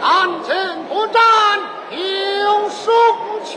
安前不战有输球。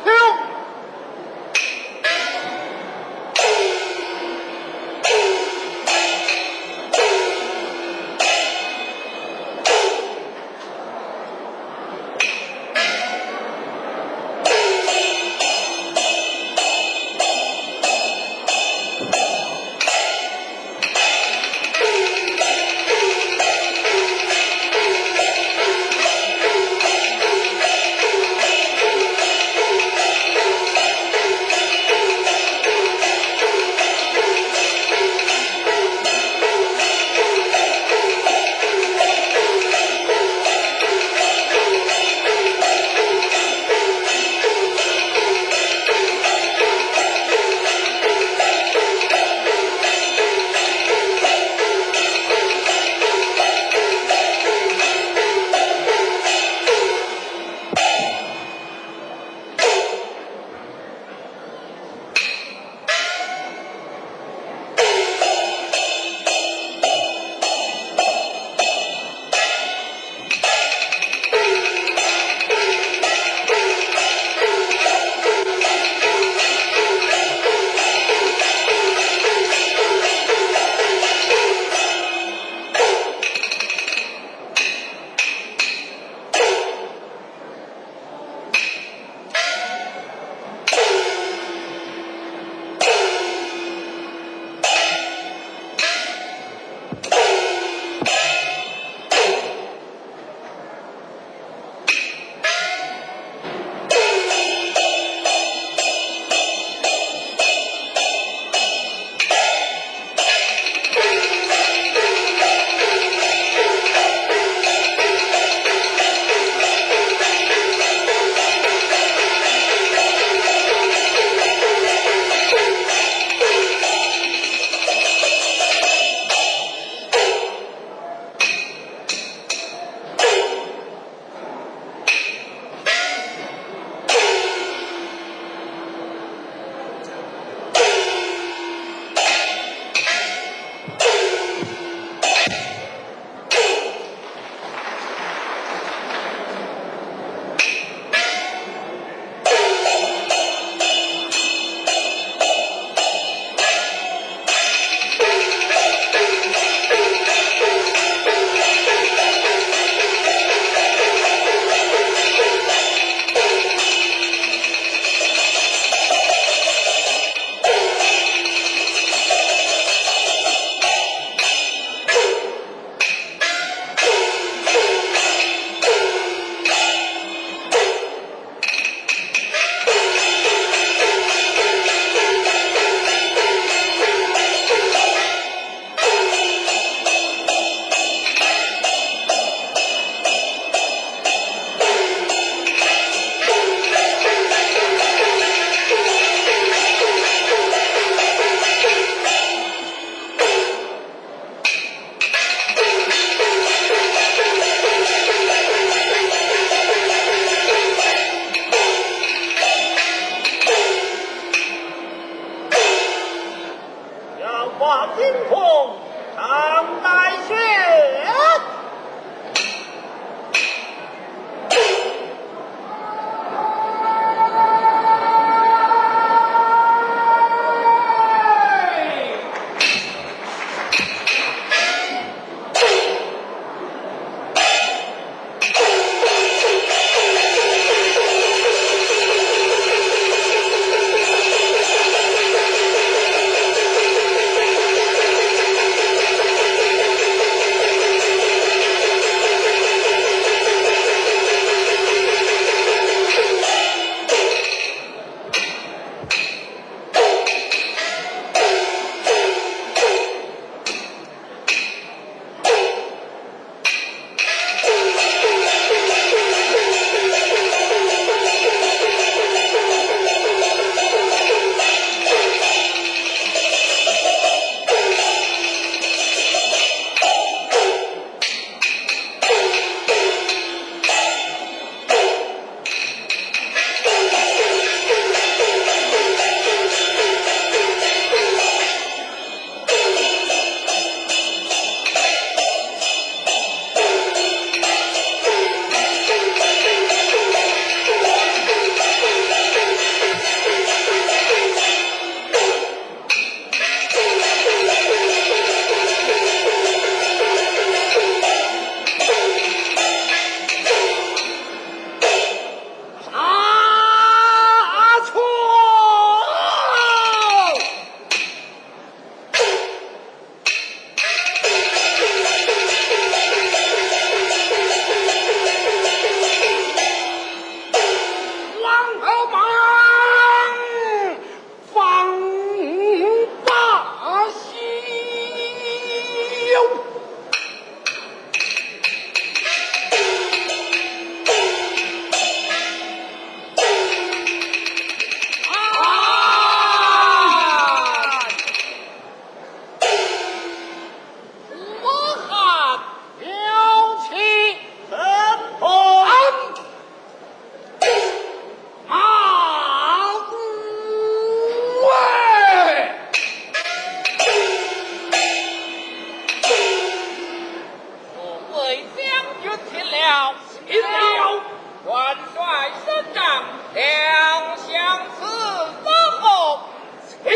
魏将军听了，听了，元帅升帐，两相辞之后，请。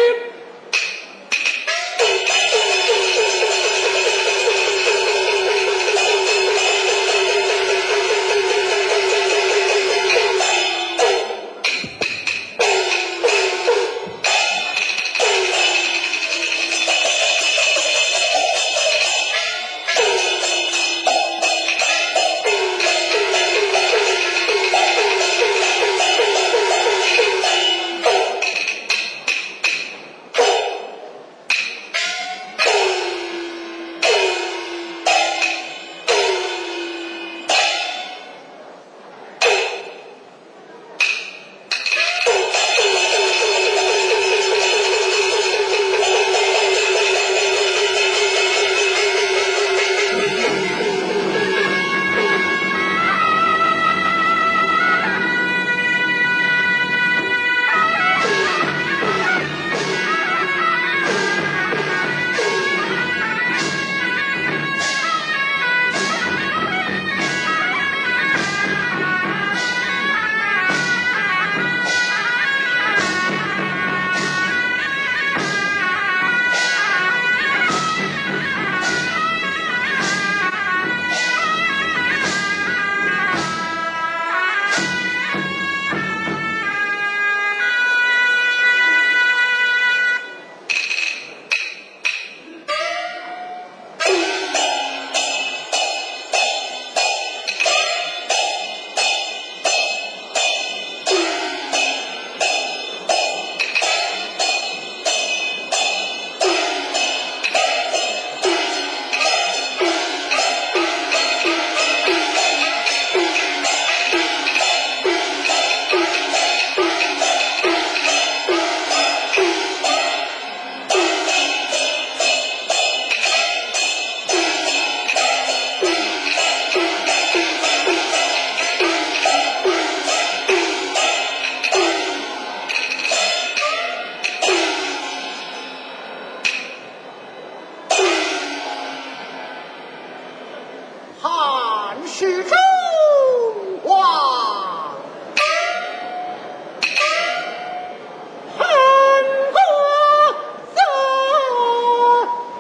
汉室中王，汉国则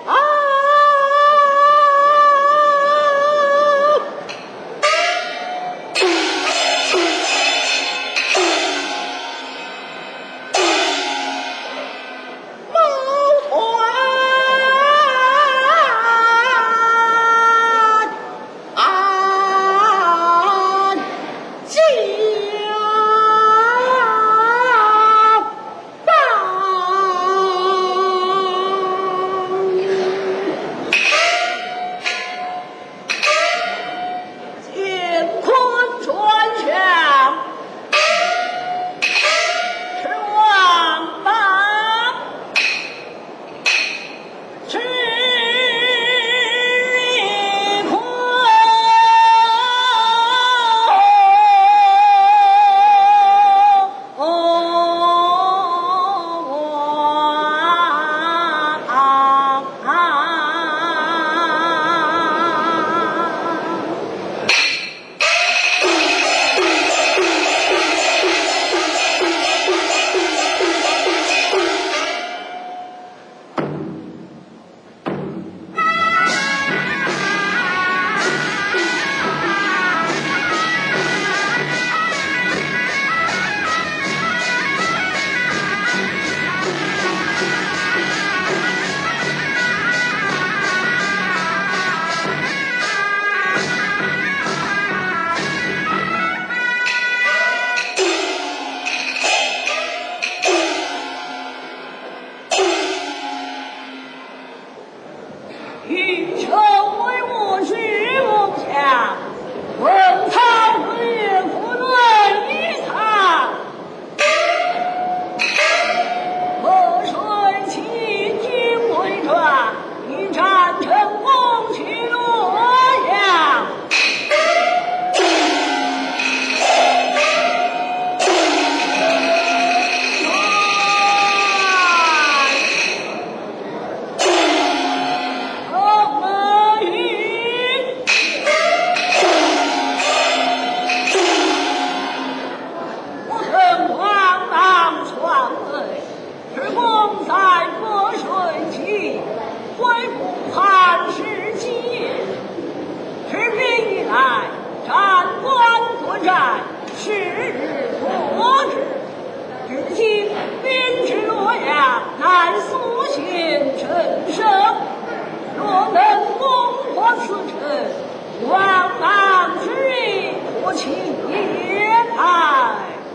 时日多之。至今民之洛阳，难苏醒陈胜。若能攻破此城，万王之力，可请也派。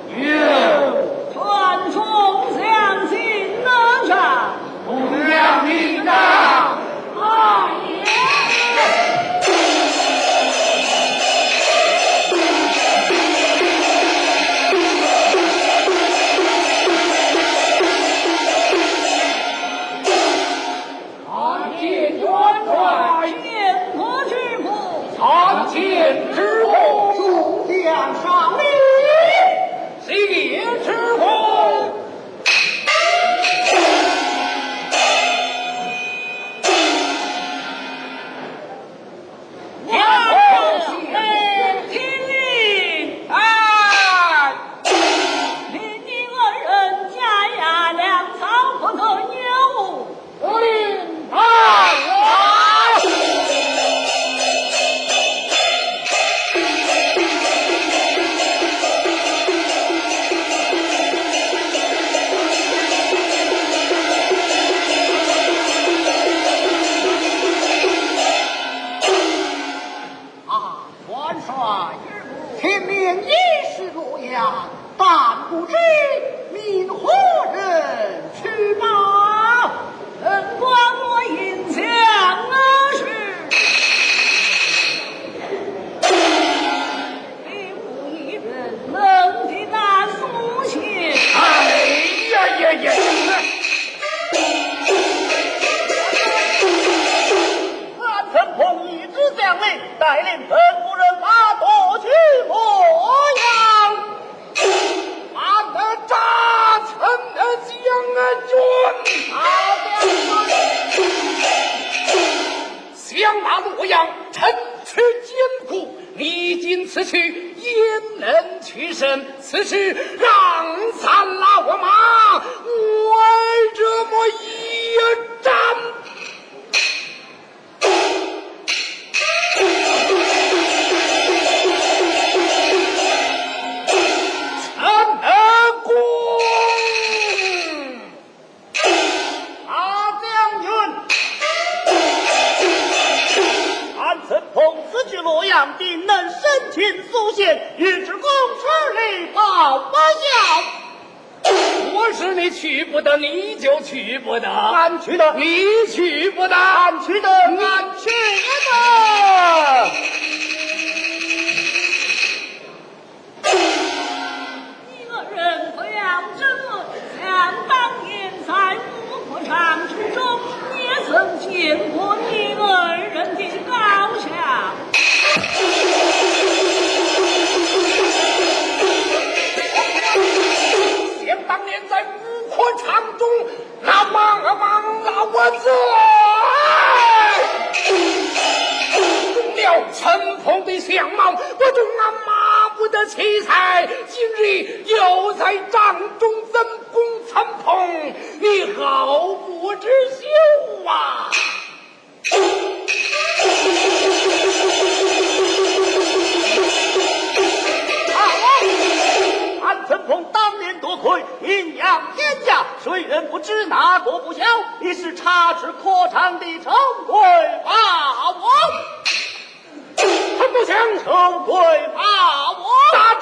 传众将军哪吒， 不良民呐！ 哎呀！ 参见之后，众将上礼，谢之后。但不知命何人去报？ 本官我应将是，并无一人能抵那苏醒。 哎呀！俺曾奉一纸将令，带领本夫人马夺去洛阳。俺的扎城的将军，想把洛阳城池坚固，历经此去，焉能取胜？此时让咱老马我这么一战。洛阳定能生擒苏贤，与之共事力报不效。我是你去不得，你就去不得；俺去得，你去不得；俺去得，俺去得。 一个人不要争论，想当年在五国场之中，也曾见过你二人的高下。 想当年在五国场中，那忙老子中了陈鹏的相貌，我中俺马不得奇才。今日又在帐中增攻陈鹏，你好不知羞啊！俺陈鹏当年多亏名扬天下，谁人不知哪国不肖，已是插翅可长的称贵霸王。陈不祥，称贵霸王，打！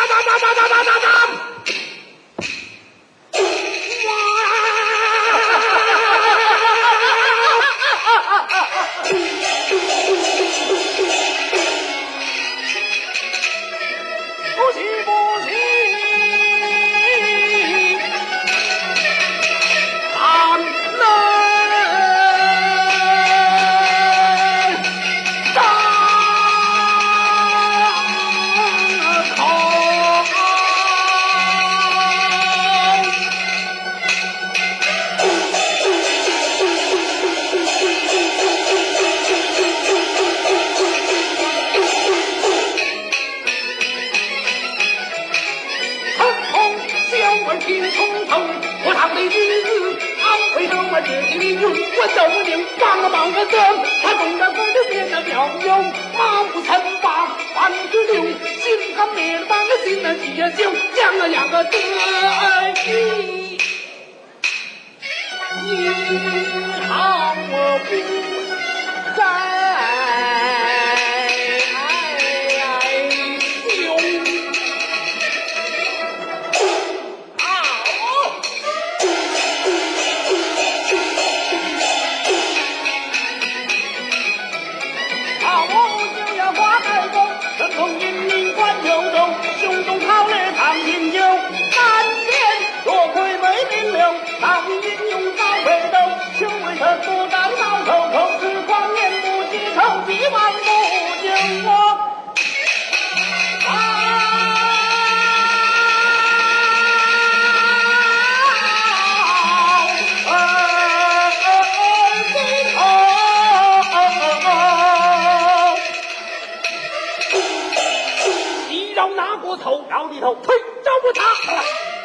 不行！俺我斗领帮个忙个灯，他懂得分的变得表勇，马不曾把反之流，心甘灭了半个心的结晶，将了两个对比，你好我不再凶。春风引领观幽动，胸中豪烈抗贫穷。三年多亏为名流，当英勇遭北斗。求为他不当到头，口是狂言不记仇，希望不救我。要拿过头，绕里头推找不他。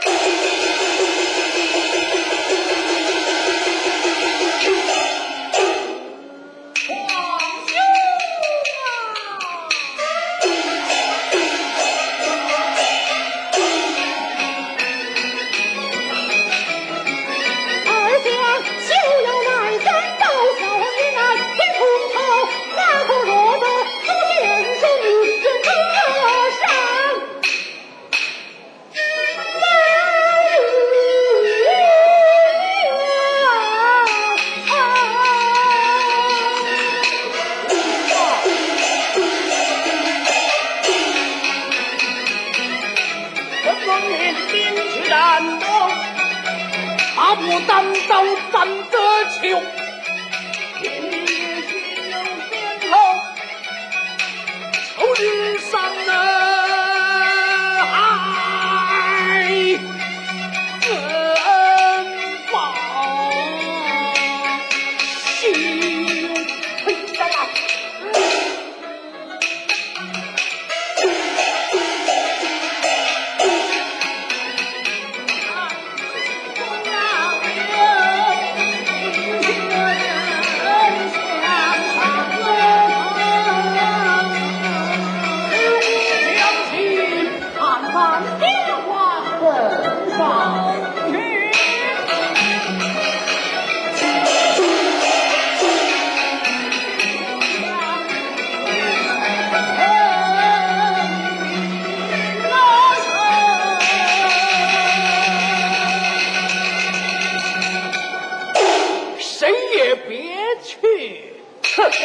大步单刀斩得球，天地心有点头，秋日上海怎报心？嘿呀呀！谁也别去！呵呵。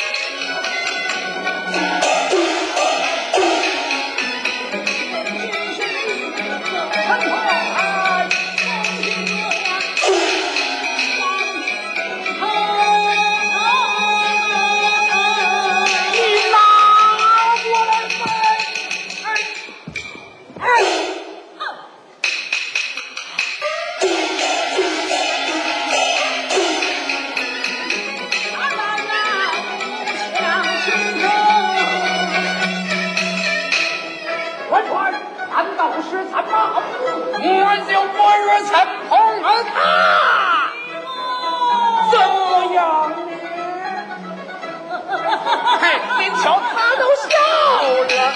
难道是残暴？我就不如陈碰了他，怎么样呢？嘿，您瞧，他都笑了。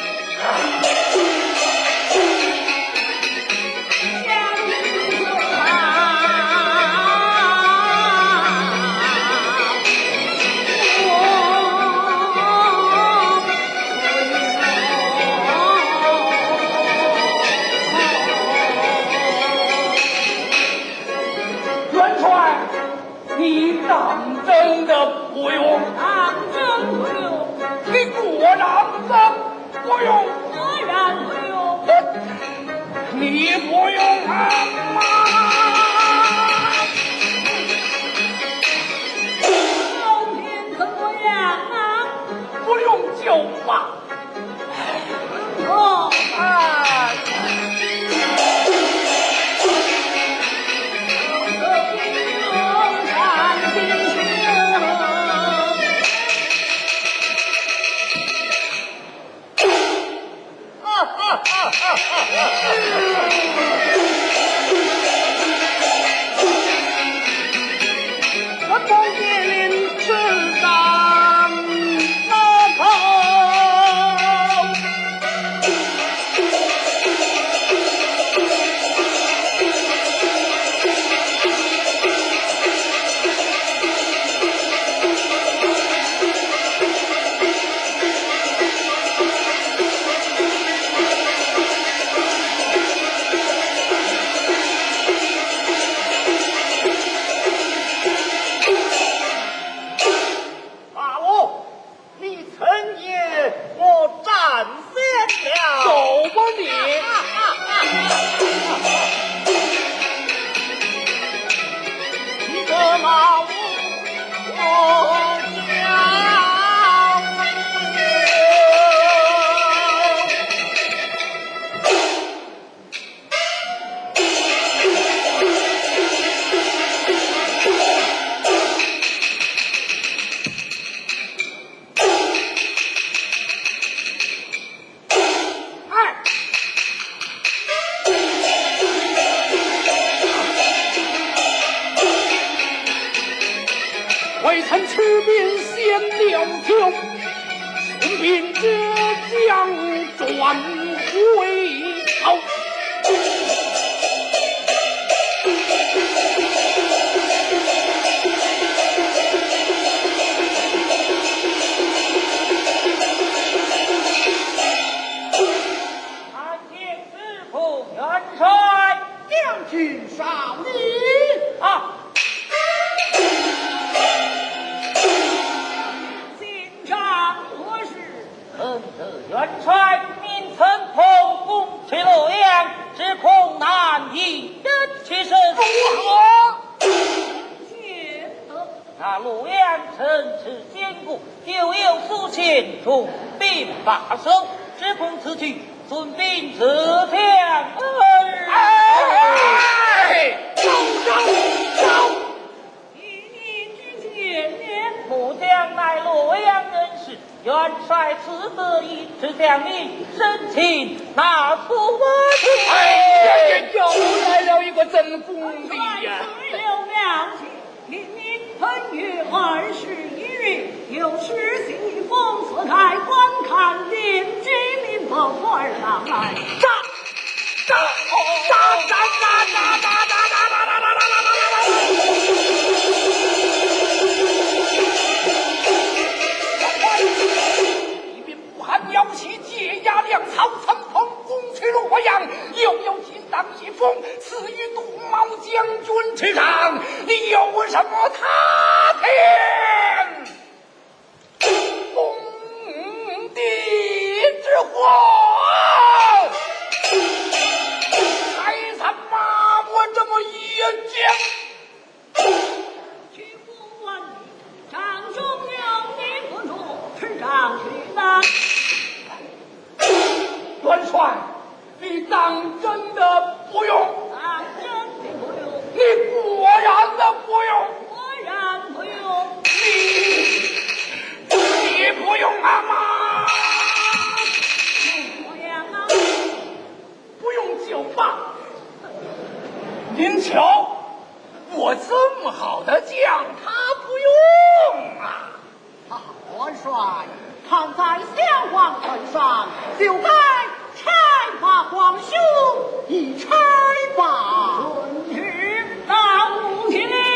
你当真的不用， 当真不用， 你果然的不用， 果然不用， 你不用啊！ 后天怎么样啊？ 不用就罢。 哦啊！我从铁林吃上那口。 爷，我战先了。 走吧你。 一个老我家。 未曾出面先了条，顺便这将转回头。 参见师傅元帅， 将军少礼啊！进帐何事？臣得元帅命曾同攻去洛阳，只恐难以人其身。如何？觉得那洛阳城池坚固，又有苏秦出兵把守，只恐此去孙膑自强而走走！ 一念之间，末将乃洛阳人士，元帅此得意，只将你申请拿出我去。 哎呀，又来了一个真功力呀！ 最有良心，明明本月21日，有诗信封撕开，观看连军令报官上来。 一边不寒摇旗，解压粮草，乘风攻去洛阳，又有金当一封，赐予杜茂将军之上，你有什么他天封地之祸？还他妈我这么一讲。 去不问你，帐中有你不入，持杖去哪？ 元帅，你当真的不用？ 当真的不用， 你果然的不用？ 果然不用。 你不用啊妈？ 我呀啊， 不用就罢。您瞧，我这么好的将，他不用啊！ 啊，元帅，看在襄王份上，就该拆伐皇兄，一拆吧。 遵旨，大武听令。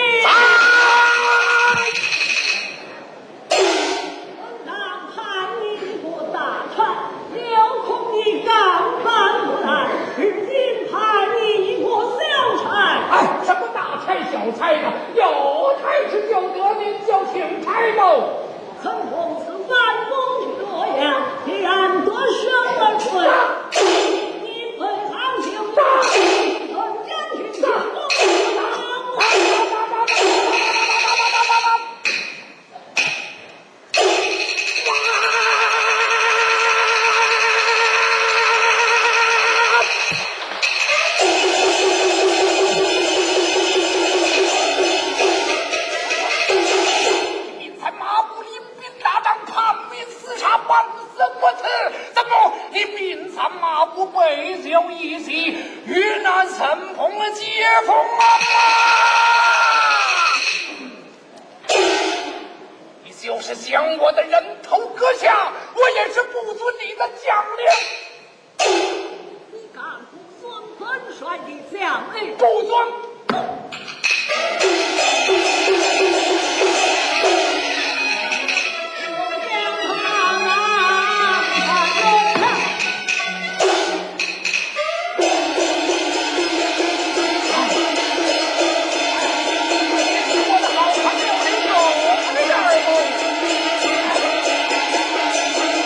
本当叛逆过大川，有空你刚翻过来，如今叛逆过小差。 哎，什么大差小差的？有差事就得，您就请差吧。 曾公此番攻去洛阳，既然得胜而归，你本长久本将军将功你在马步临兵大帐叛民厮杀，半生不辞，怎么你命咱马步背酒一席，与那陈鹏接风啊？你就是将我的人头割下，我也是不遵你的将令。 你敢不遵本帅的将令？ 不遵。 我将他拿他用我的好朋友，你有什么样儿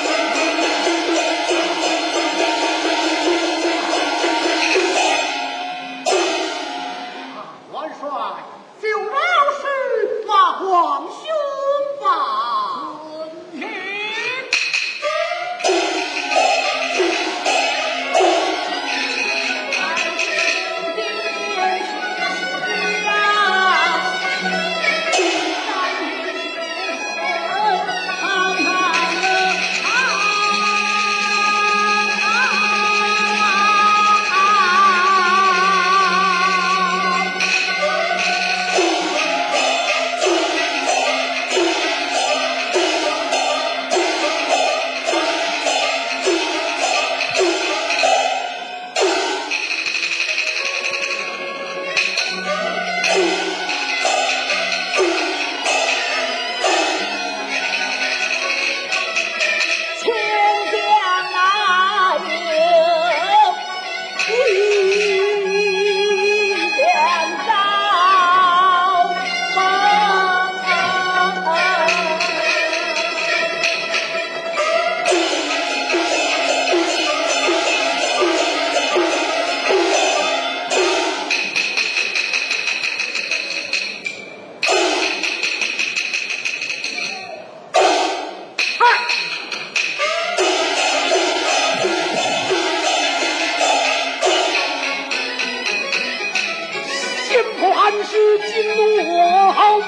心我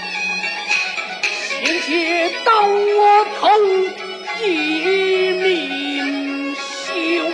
险些到我头一命休。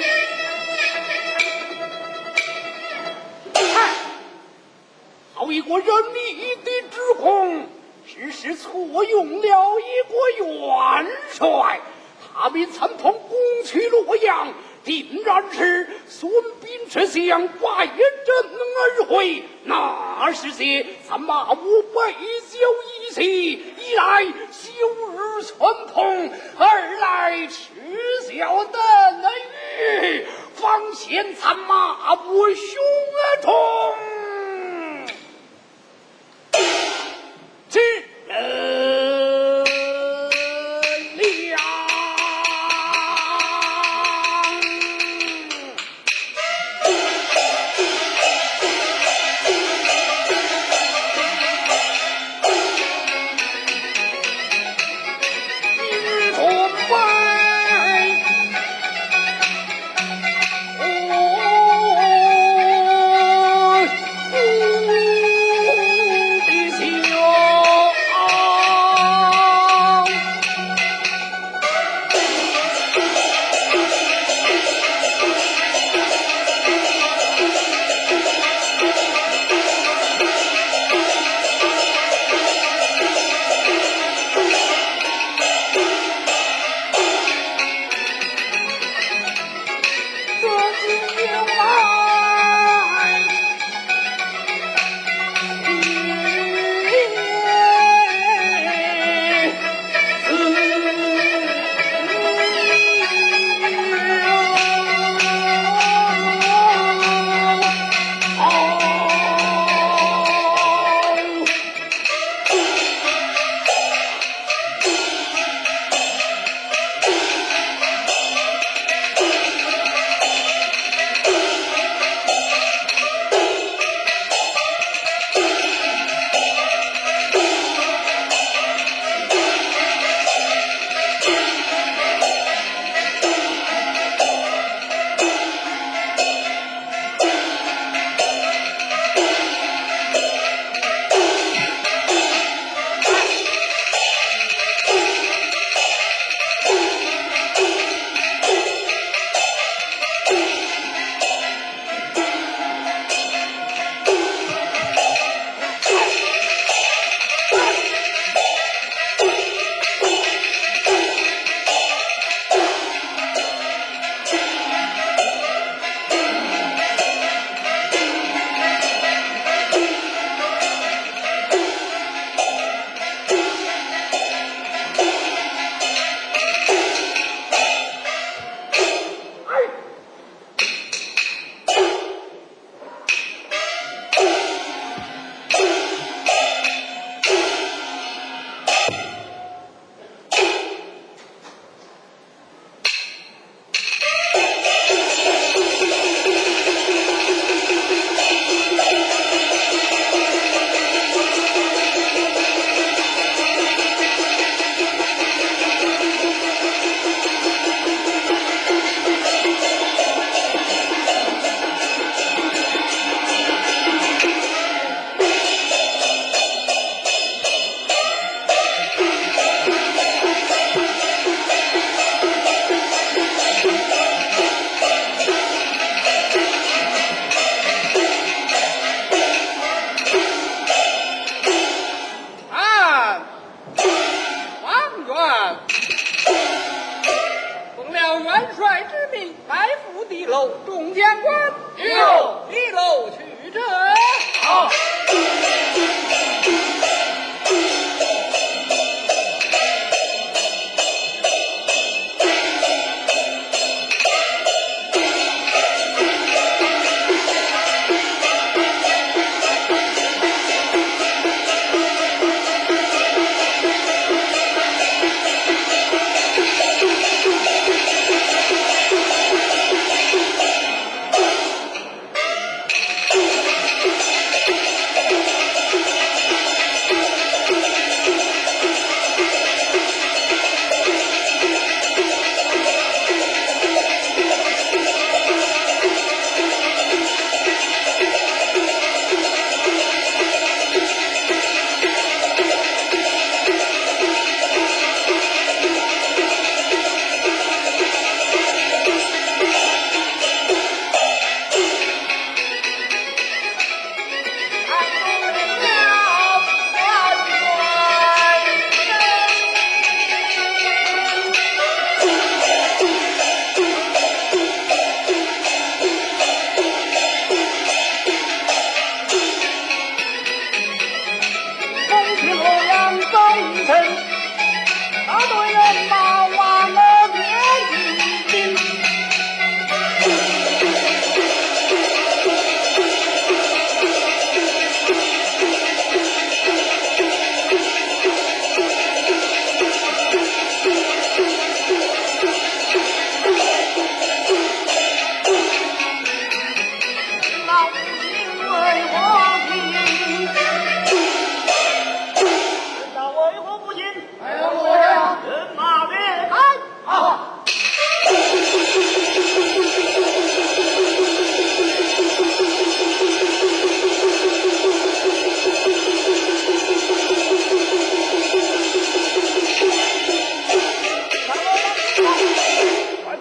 好一个人力的指控，只是错用了一个元帅，他命参同攻取洛阳，定然是孙膑之相败阵而回。那是些参马无北郊一气，一来休日寸痛，二来耻笑等语，方显参马不雄冲。知了。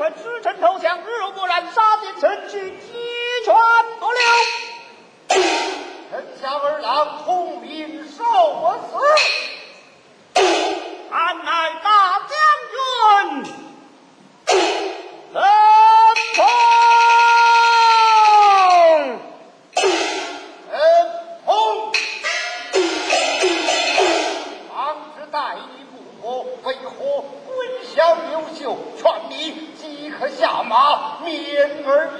臣使臣投降，日后不然杀进臣去，鸡犬不留。 臣下二郎统领受我死。 俺乃大将军陈冲。 为何滚小刘秀劝你即刻下马，免而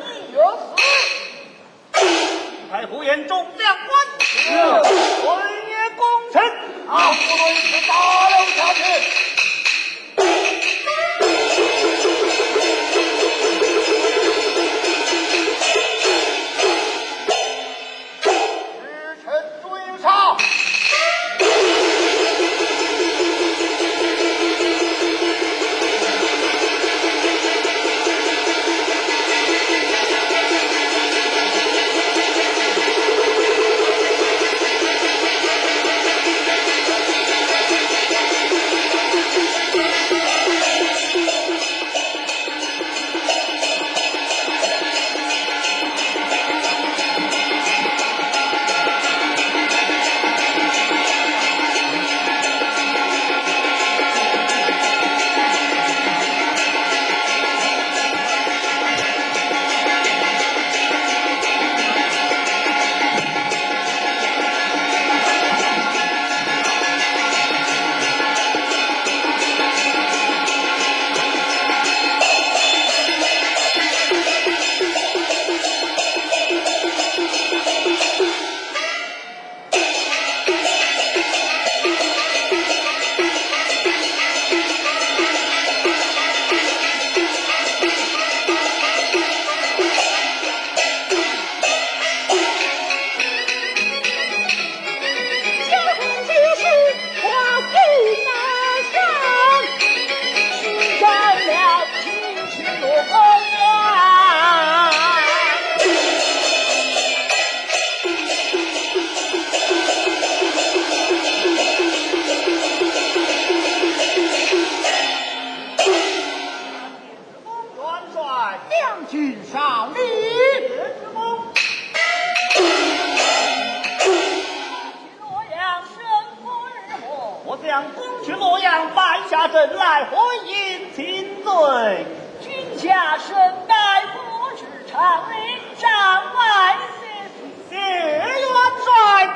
一死？ 太胡言众将官，文也功臣， 不论是打了下去。使臣追杀。 朕来回应请罪。 君下身带不知常令，上外谢元帅。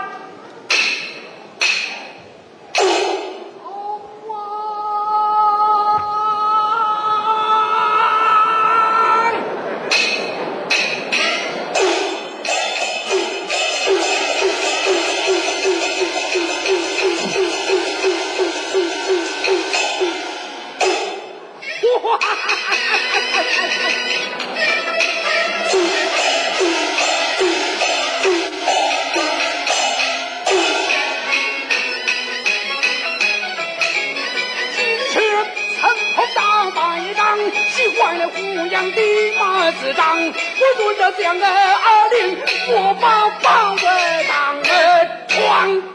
习惯了胡杨的马子仗，我轮着将个二令，我把包子当个闯。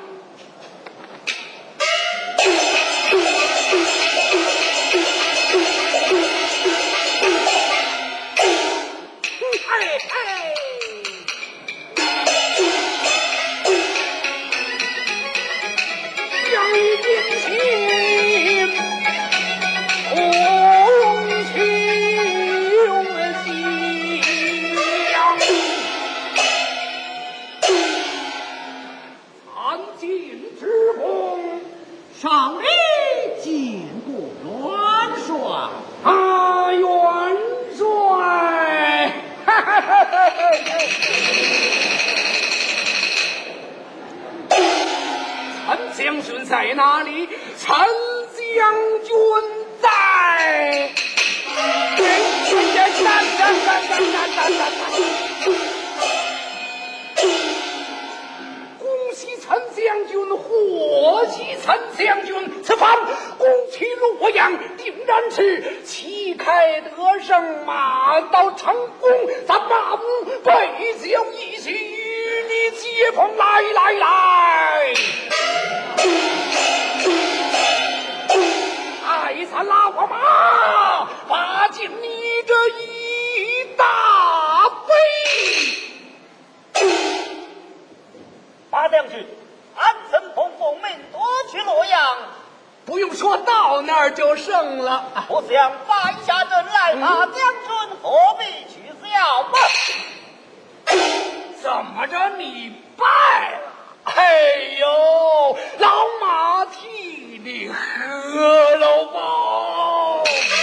上礼见过元帅啊，元帅！陈将军在哪里？陈将军在。恭喜陈将军，贺喜陈将军，此番攻取洛阳，定然是旗开得胜，马到成功。咱马武备酒一起，与你接风来！爱咱拉我马，把进你这胜了。 我想败下阵来，那将军何必取笑吗？ 怎么着你败了？哎呦，老马替你喝了吧！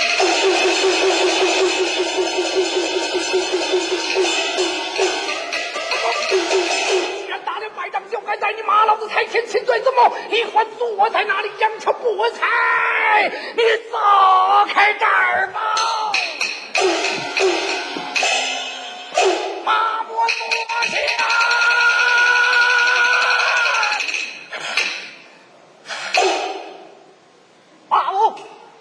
既然打了败仗，就该在你马老子台前亲嘴子谋，你还坐在那里扬长菠菜？你走开这儿吧！马不坐下。 马武，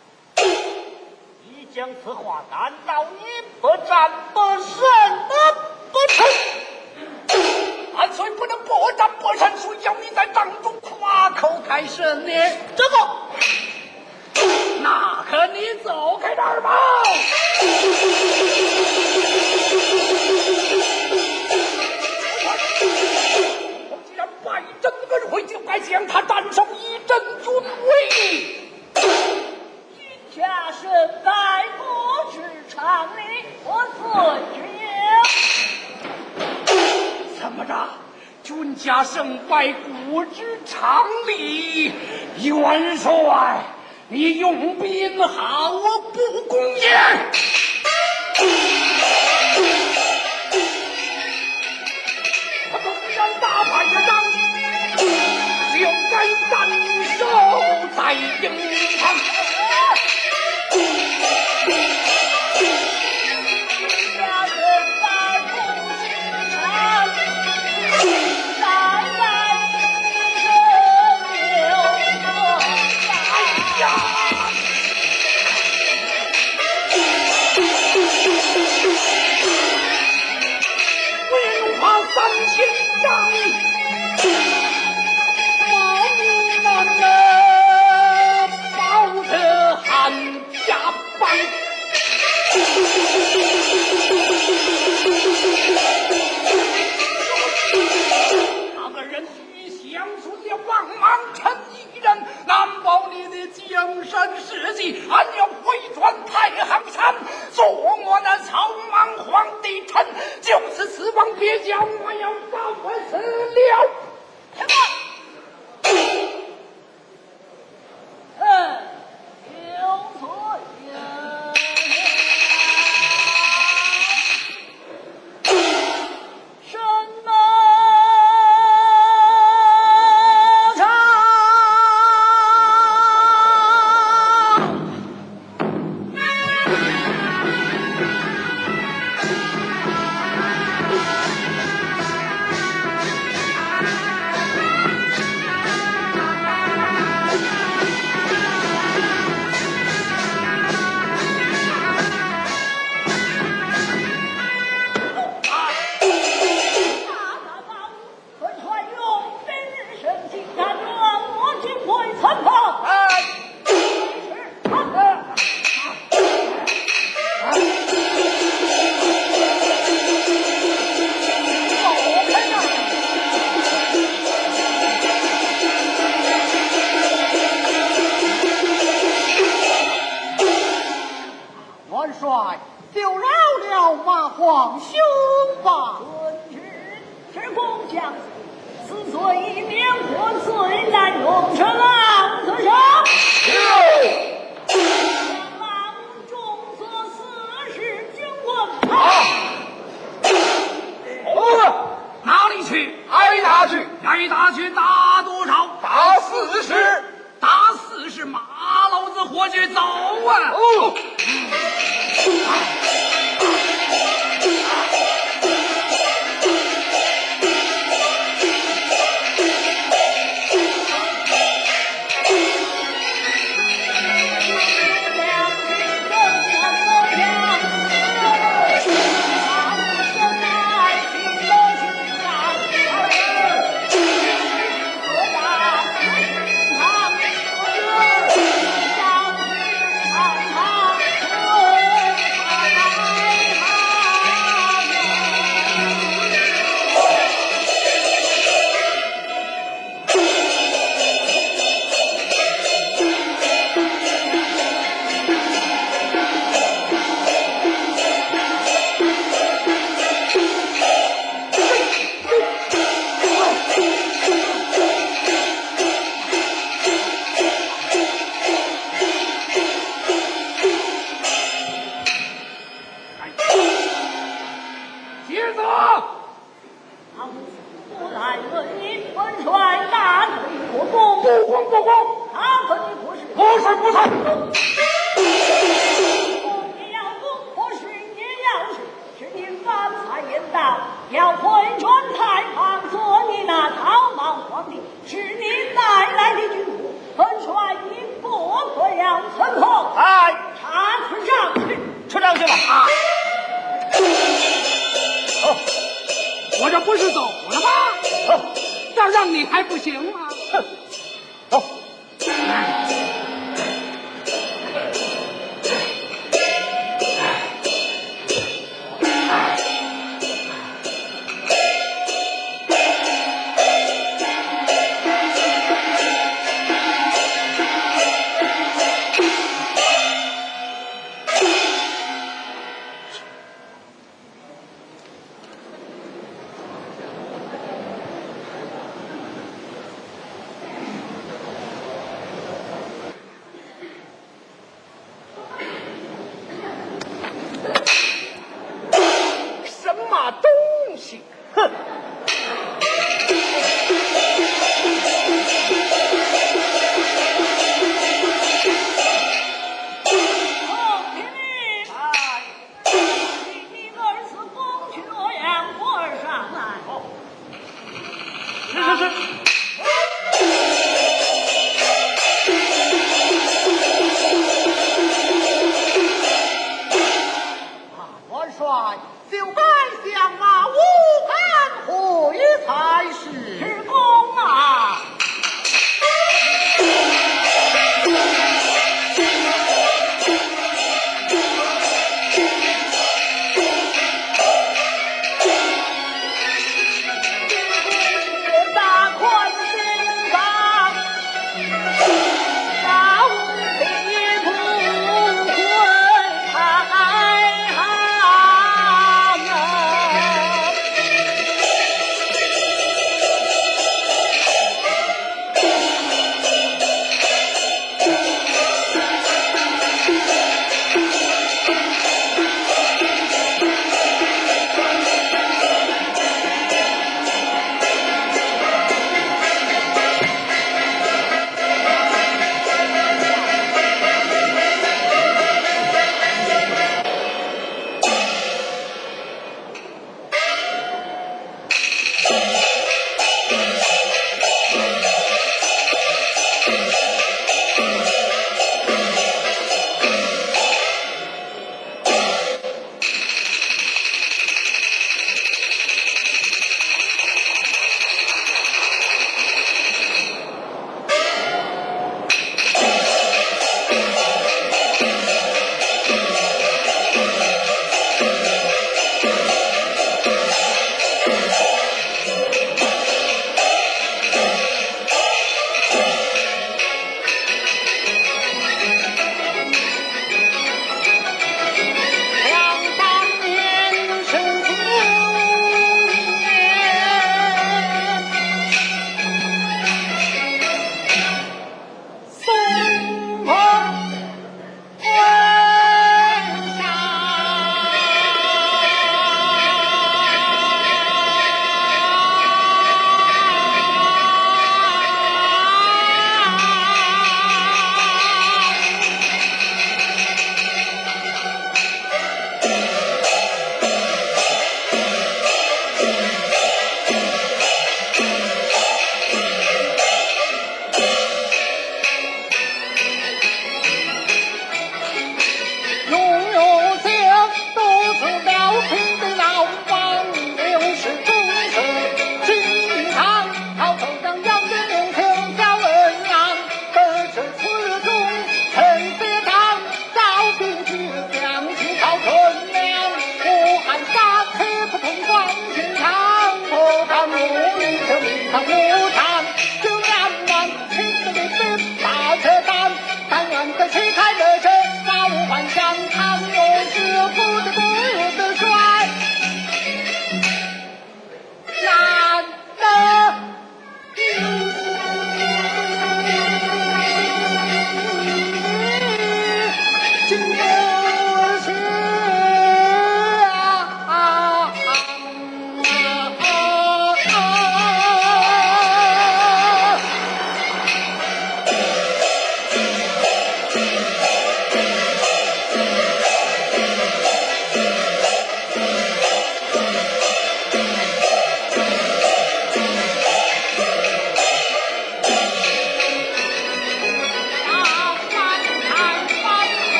你讲此话，难道你不战不胜吗？不成？ 俺虽不能不战不胜，谁要你在当中夸口太甚呢？ 这么， 那可你走开点儿吧！我既然败阵恩惠，就该将他斩首以振军威。 君家胜败不知常理，我罪之怎么着？君家胜败古之常理。元帅，你用兵好不公也。他们既然打败了仗，就该斩首在营旁。三千丈，保你们的保着汉家邦。那个人徐相顺了帮忙陈一人，难保你的江山事迹，俺要回转太行山，做我那草莽皇帝臣，就此亡别叫我要早快死了。什么？ 有罪呀！什么长？ 元帅，就饶了马皇兄吧。 是公将死罪已免，我罪难容，这狼子上。狼中所死是君问哪里去？挨打去！挨打去！打多少？打40。打40，马老子活去走啊！ 要回转太旁做你那逃亡皇帝，是你带来的军部，本帅你不可要存后。 哎， 查出上去， 出上去吧啊！ 哦，我这不是走了吗？ 走， 这让你还不行吗？ 哼，走。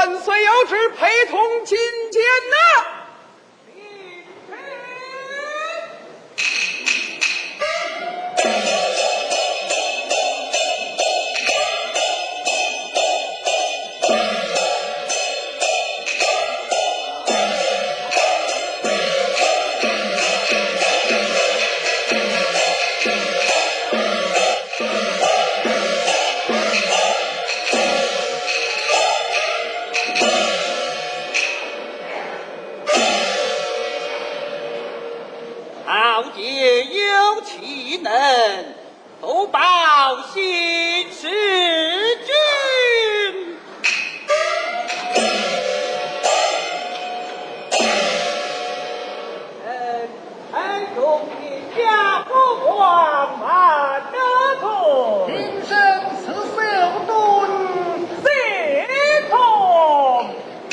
万岁有旨，陪同觐见呐。 豪杰有其能，不报新事君。臣用一家国王满得同， 平生此手盾， 协同。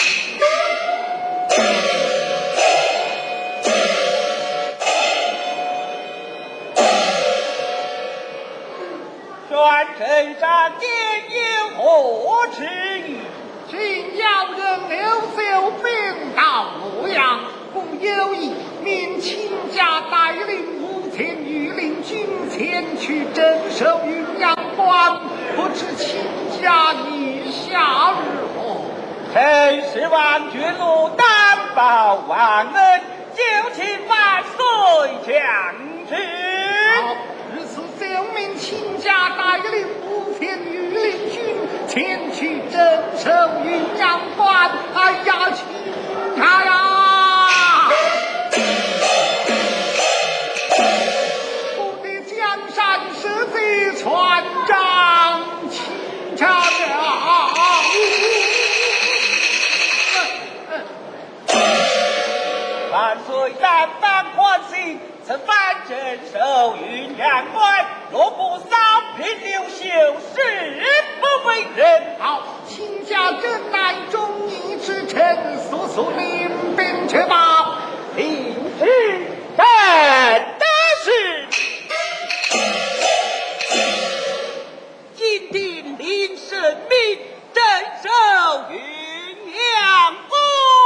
宣城上见有何之意？ 今要人刘秀兵到洛阳，共有意命亲家带领5000御林军前去镇守云阳关，不知亲家意下如何？ 臣是望君路担保万恩，就请万岁降旨。 好，如此就命亲家带领5000御林军前去镇守云阳关。哎呀，亲家呀！我的江山社稷全仗亲家呀！ 万岁但当宽心，此番镇守云阳关，若不扫平刘秀，誓不为人。 好，亲家真乃忠义之臣，速领兵去吧。 领旨，朕的是。今天领神命，镇守云阳关。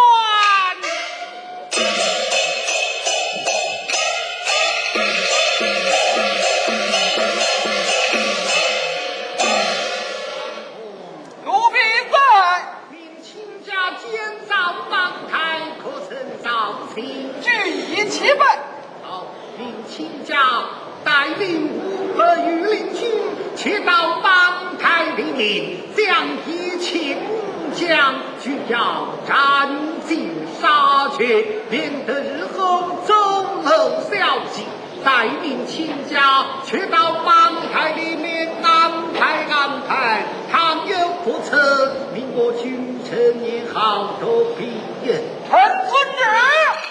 奴婢在，命亲家监造芒开，可曾造起？ 旨意启本。 好，命亲家带领500御林军去到芒开里面，将一切工匠俱要斩尽杀绝，免得日后走漏消息。再命亲家去到芒开里面安排，倘有不测，命我君臣也好多庇佑。 臣遵旨。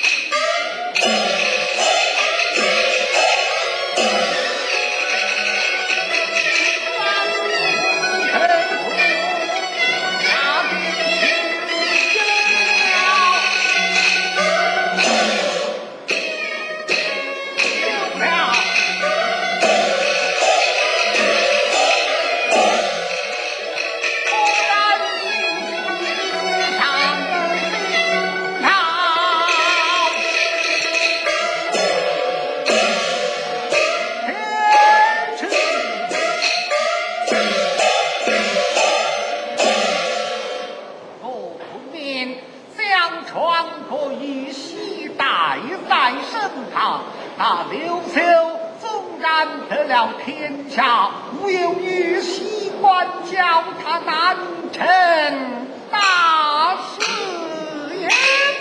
那刘秀纵然得了天下，无有玉玺官教他难成大事也。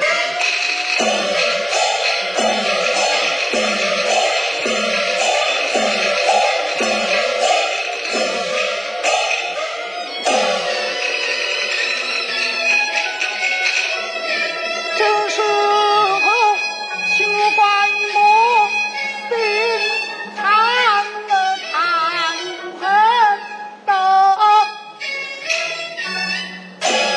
这时候，休管我兵看了看得到。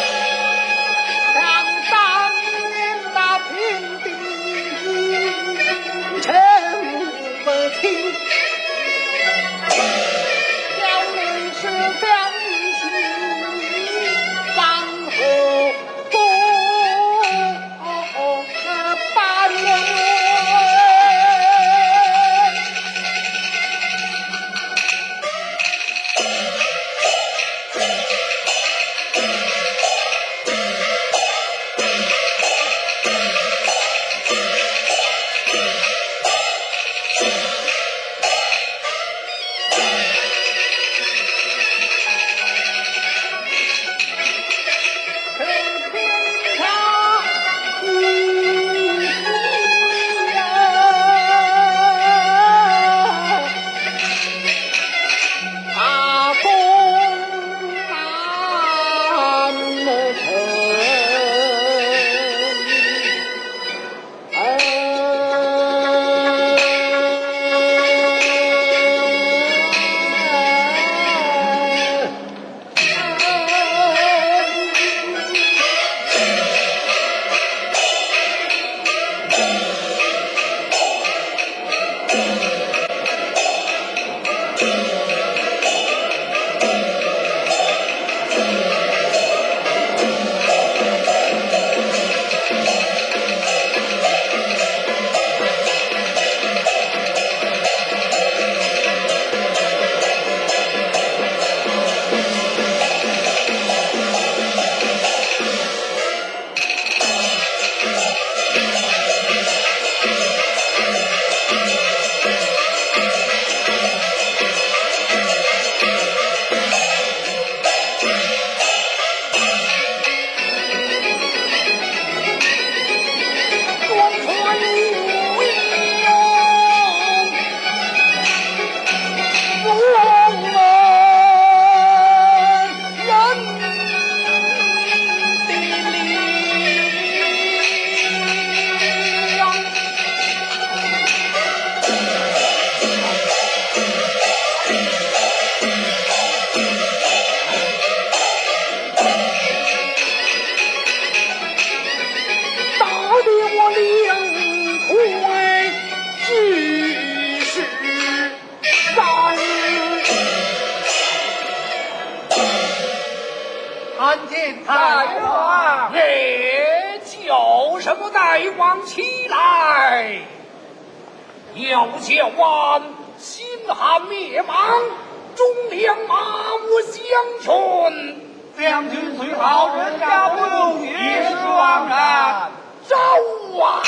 参见大王，叫什么大王起来？要叫俺新汉灭亡，忠良麻木相劝。 将军虽好，人家不用也是枉然。 招啊！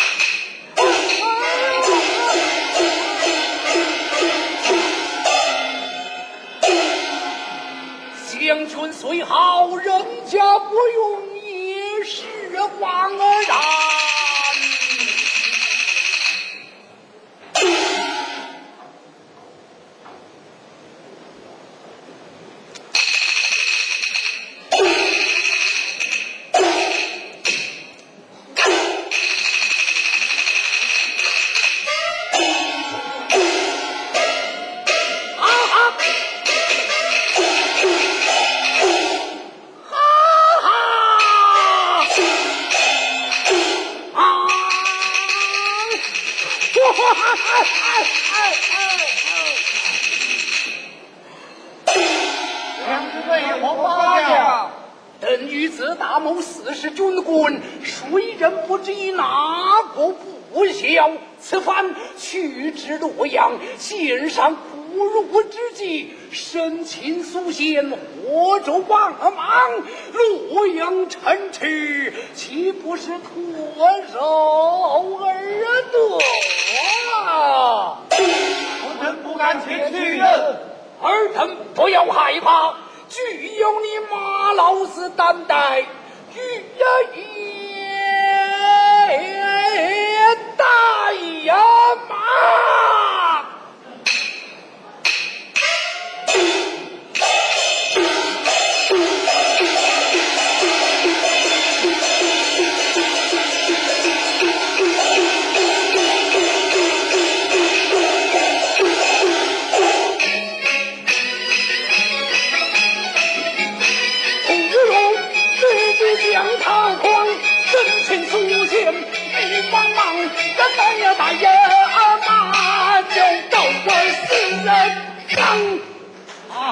将军虽好，人家不用也是枉然。等于此大谋40军棍，谁人不知哪个不孝？此番去至洛阳，献上苦辱之际，深情苏仙，活着帮忙，洛阳城池，岂不是唾手而得啊？ 我真不敢前去人。 尔等不要害怕，具有你马老四担待，与也大呀马。将他狂，真情出现，你帮忙，这大呀大呀马，就到我死人上啊！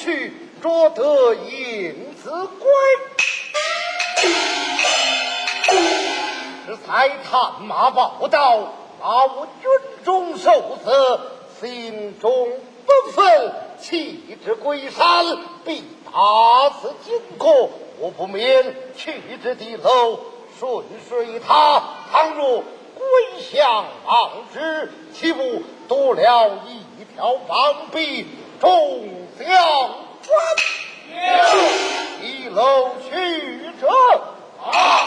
去，着得银子归。这才探马报道，把我军中受死，心中不忿，弃之归山，必打死荆轲。我不免去之地楼，顺水他，倘若归降望之，岂不多了一条膀臂，终将专一楼去者啊！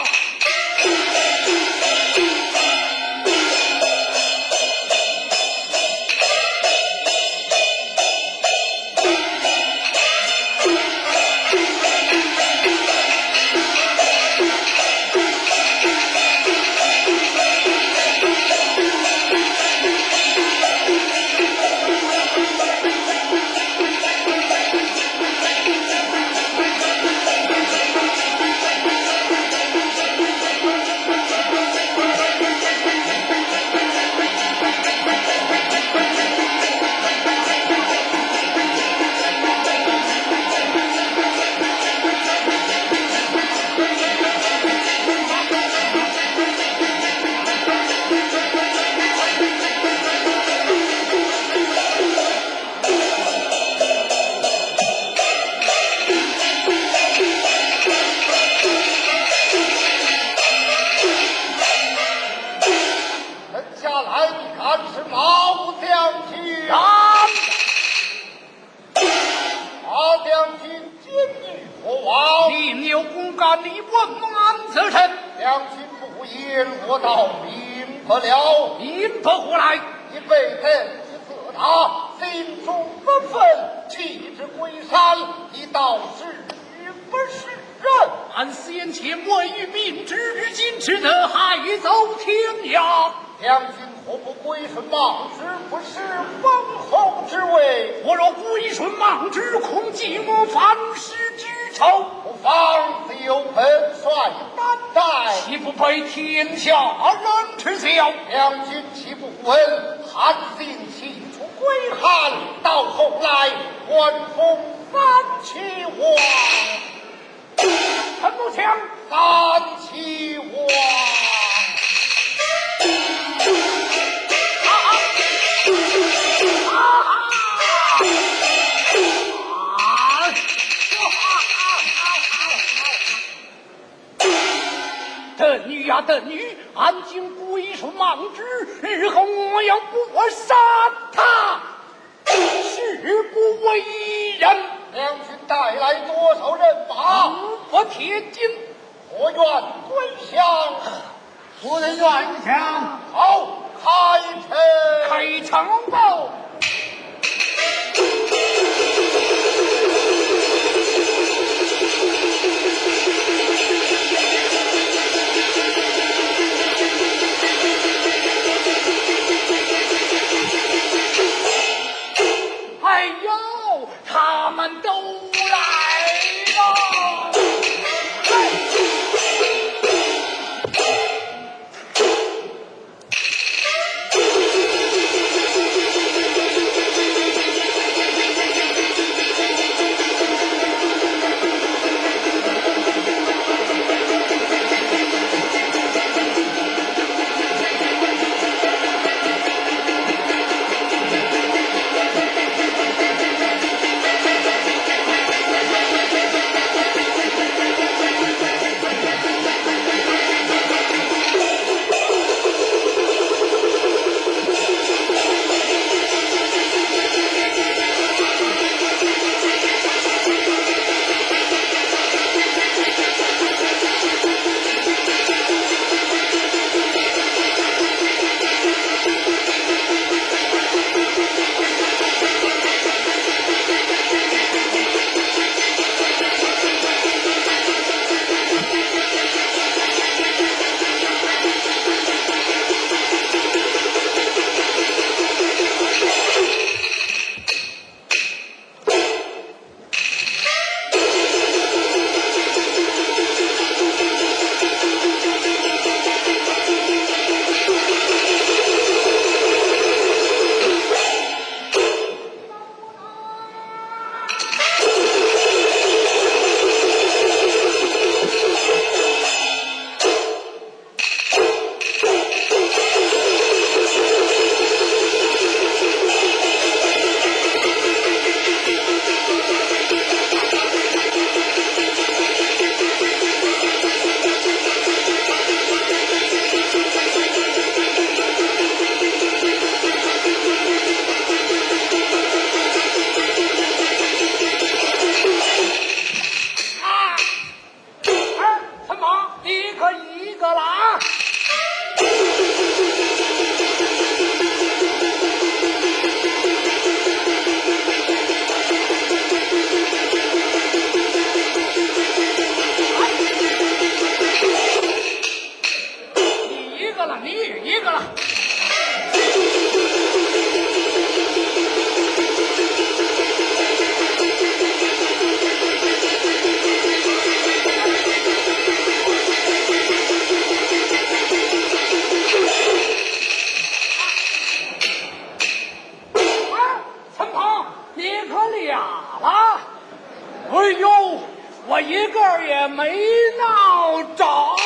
我倒明白了， 明白何来？ 因为人之色大，心中不忿，弃之归山，以道是与不是人。 俺先前为与民至今，只得害走天涯。 将军何不归顺莽之，不失封侯之位？ 我若归顺莽之，恐尽我犯事之仇。 不妨自有本帅担待， 岂不被天下人耻笑？ 将军岂不闻韩信起初归汉，到后来官封三齐王？ 陈不强， 三齐王。 邓女呀，邓女，俺今归顺莽之，日后我要不杀他，誓不为人。 将军带来多少人马？ 我铁金， 我愿归降。 我的愿降。 好，开城。 开城报。哎呦，他们都来了！ 闹着。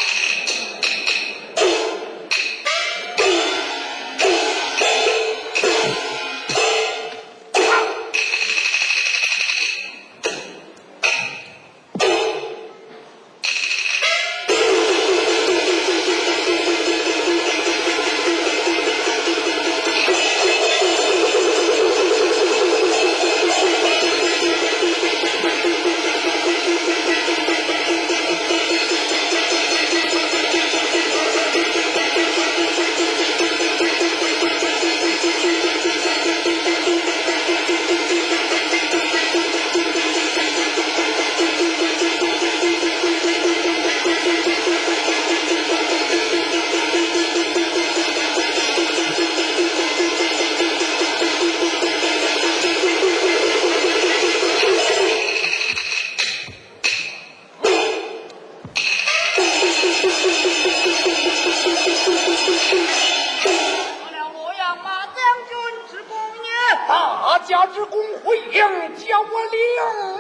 大家之功回应，叫我领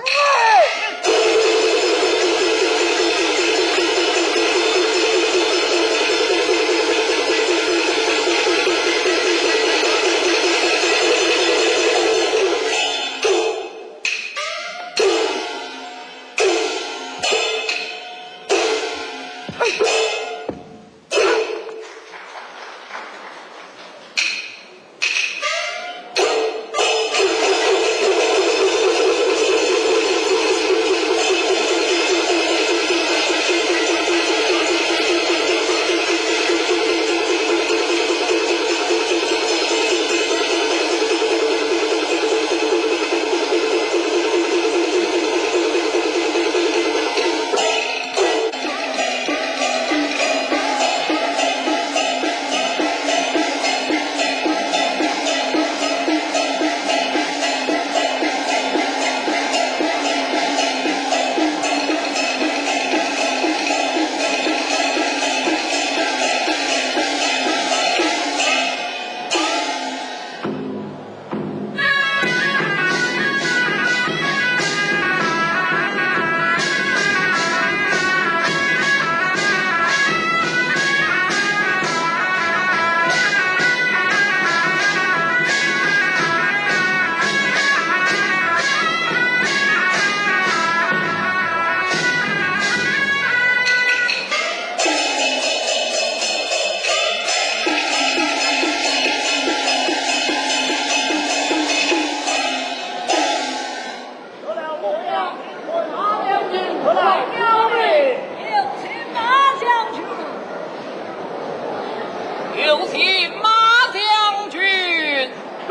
有请马将军。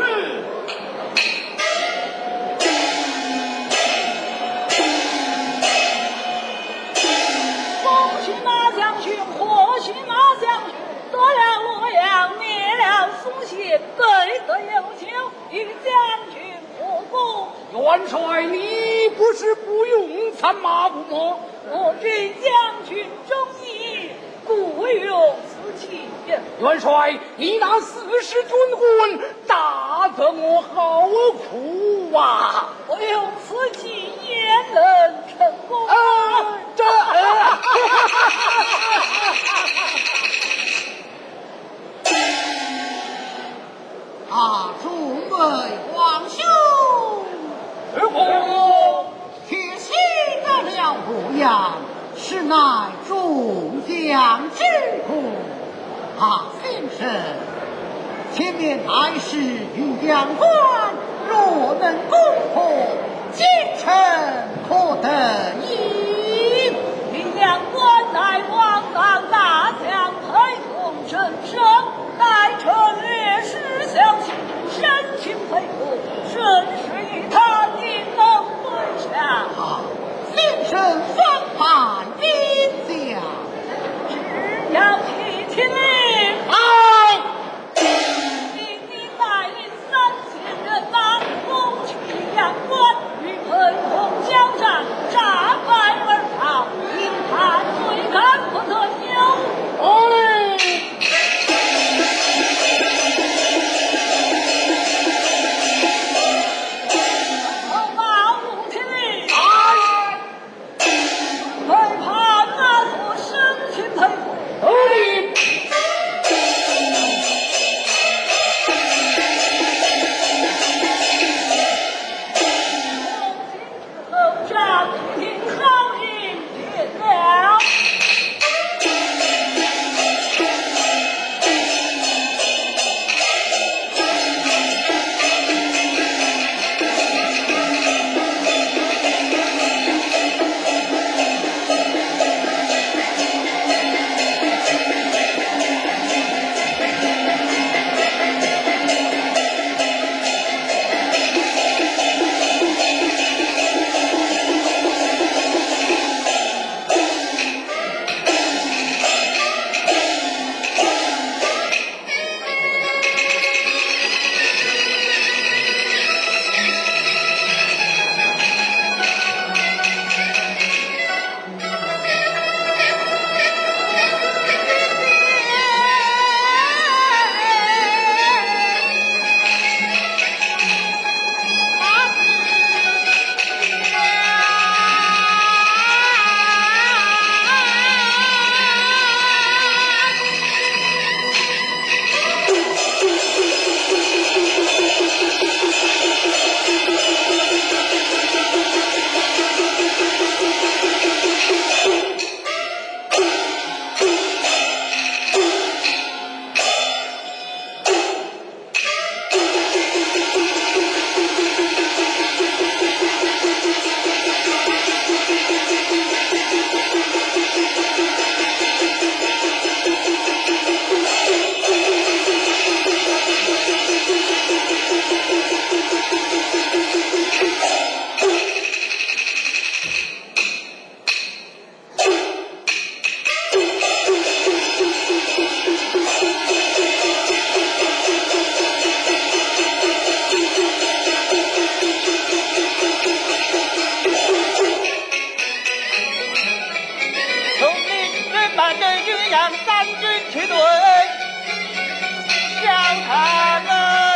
恭喜马将军，贺喜马将军，得了洛阳，灭了苏邪，对得有求，与将军何故？ 元帅，你不是不用参马不么？ 我知将军忠义，故用此计。 元帅，你那四十军魂，大得我好苦啊！ 我用此计也能成功啊！ 众位皇兄，铁骑得了洛阳，实乃众将之功。先生，前面乃是御将官，若能攻破，京城可得一。 御将官乃王莽大将，陪同神圣，待臣烈士相信，深情配合，顺势与他定能对下。 先生方办兵将， 只要提起令，命你带领3000人马攻取阳关，与彭洪交战，战败为下这岳阳三军去对，将他们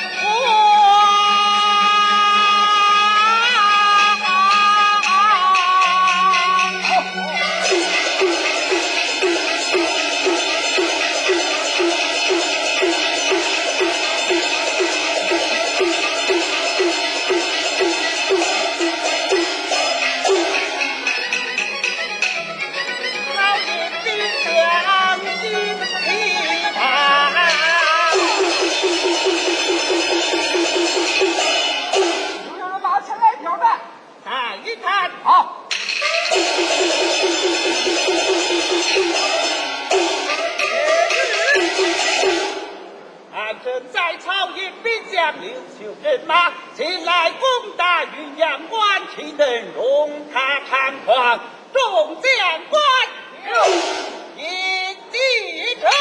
在朝野必将领袖人马前来攻打云阳关，岂能容他猖狂？众将官引帝臣。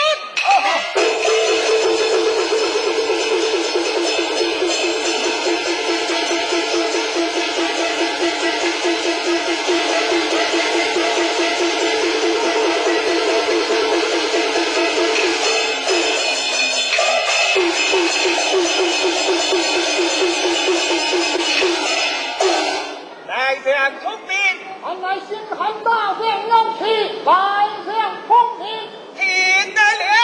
来将聪明， 看来新汉大将要起，来将聪明， 听得了。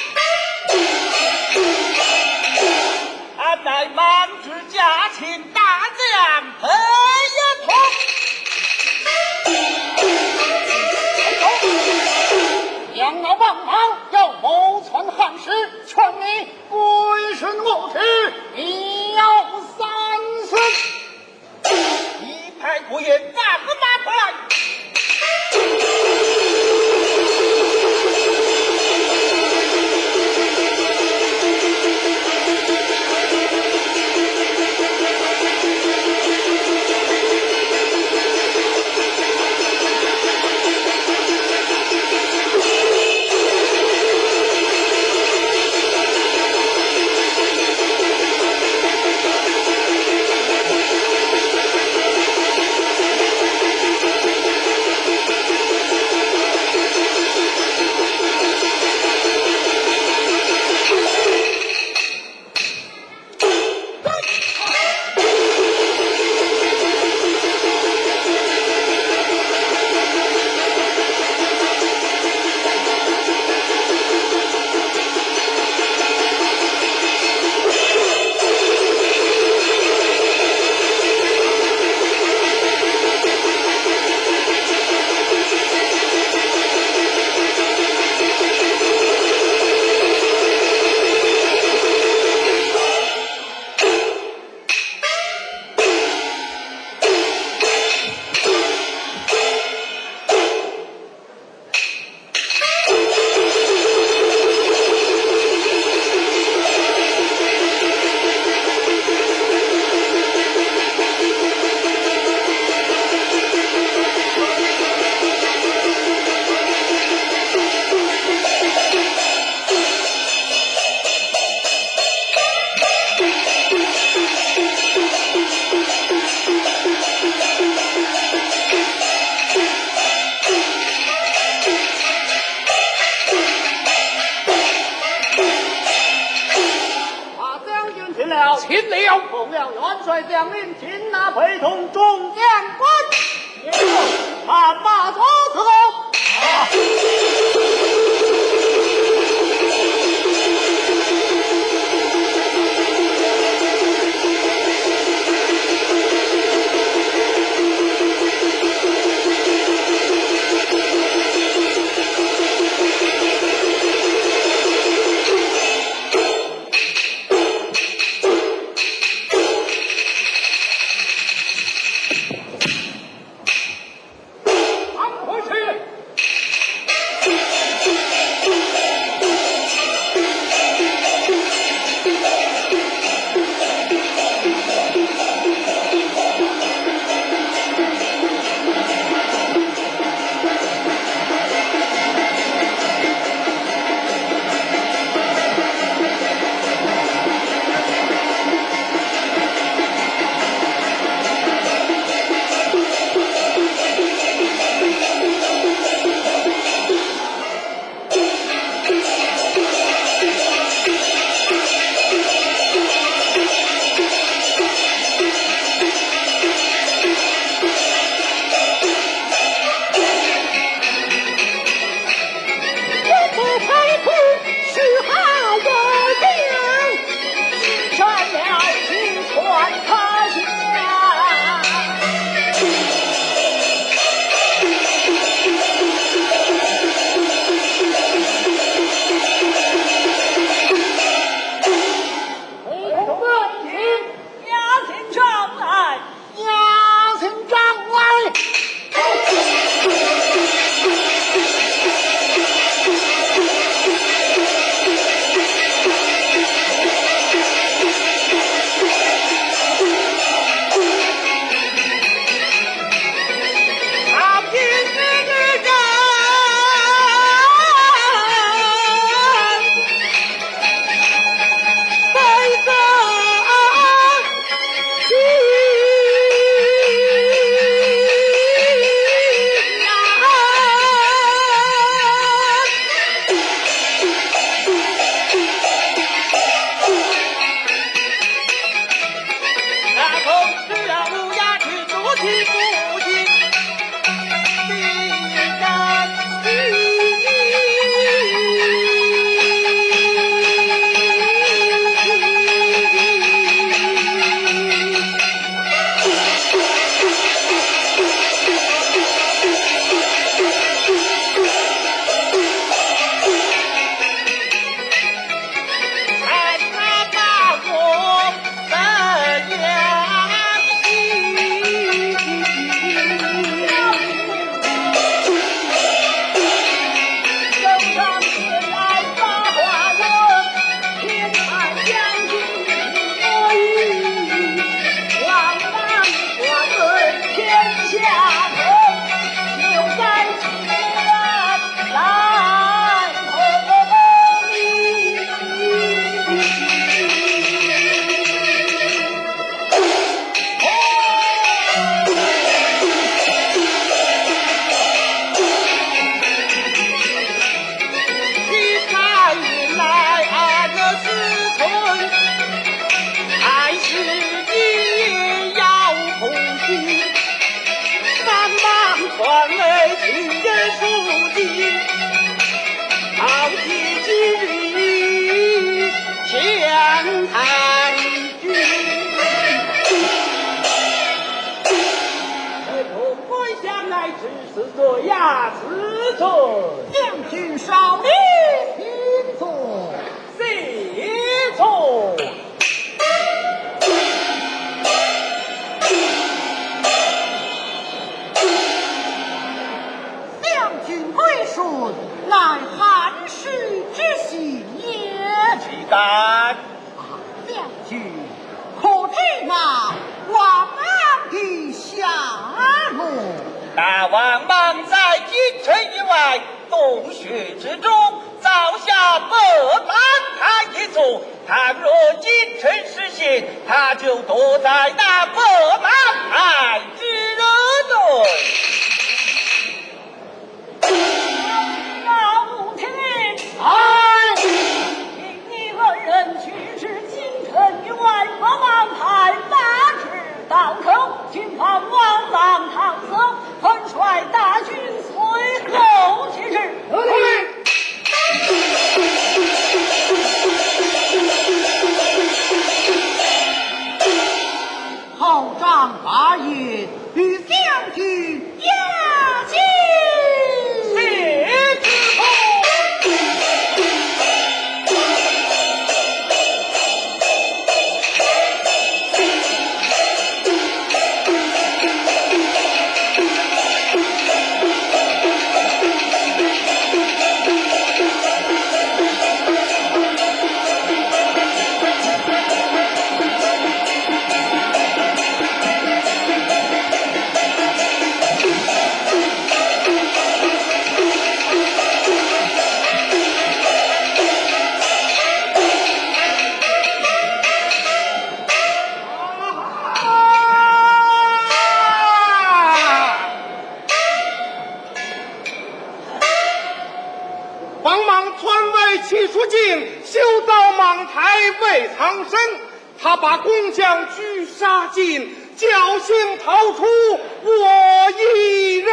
俺乃莽之家亲大将裴延通。 杨老帮忙要谋篡汉室，劝你归顺我师，你要三思。 一派胡言，放个马快！ 擒了！ 奉了元帅将领擒拿陪同众将官，探马走此后。 安和心，好节今日相谈君。 归乡来只是这样子做， 将军少林请坐。 谢错。 将军归顺，乃汉室之喜也。 岂敢？ 将军可知那王莽的下落？ 大王莽在京城以外洞穴之中凿下北方台一座，倘若京城失陷，他就躲在那北方台之内。 老天， 哎， 请你二人去至京城以外北望台大至道口，请放王莽唐僧分率大军随后去至。 后长发言，与将军押解。 谢之王莽篡位起出境，修造莽台为藏身。他把工匠拘杀尽，侥幸逃出我一人。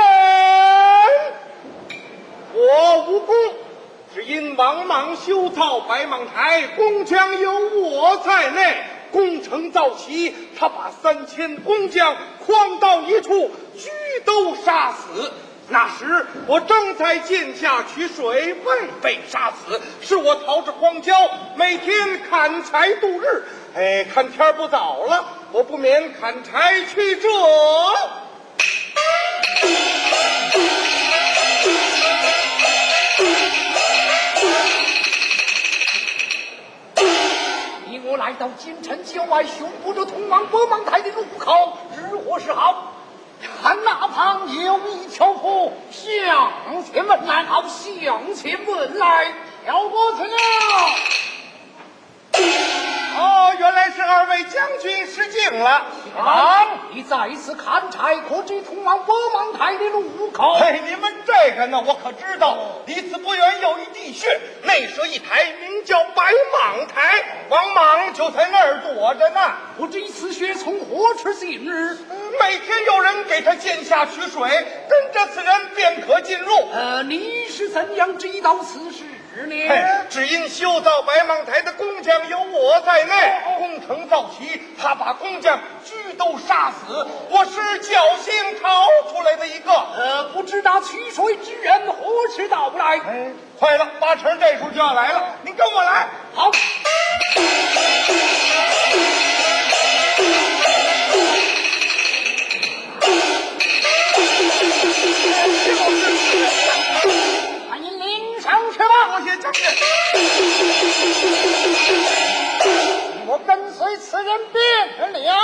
我无功，只因王莽修造白莽台，工匠有我在内。工程造齐，他把3000工匠诓到一处，拘都杀死。那时我正在涧下取水，未被杀死，是我逃至荒郊，每天砍柴度日。看天不早了，我不免砍柴去这。 你我来到京城郊外，巡捕着通往北莽台的路口，如何是好？看那旁有一樵夫向前问来，好，向前问来，跳过去了。 哦，原来是二位将军失敬了。 你再一次砍柴，可知通往北莽台的路口？ 你们这个呢，我可知道。离此不远有一地穴，内设一台名叫白莽台，王莽就在那儿躲着呢。 不知此穴从何处进入？ 每天有人给他涧下取水，跟着此人便可进入。 你是怎样知道此事呢？ 只因修造白莽台的工匠有我在内，工程造齐，他把工匠拘都杀死，我是侥幸逃出来的一个。 不知那取水之人何时到来？ 快了，8成这时候就要来了，你跟我来。 好。把你领上去吧。 多谢将军。 我跟随此人便了。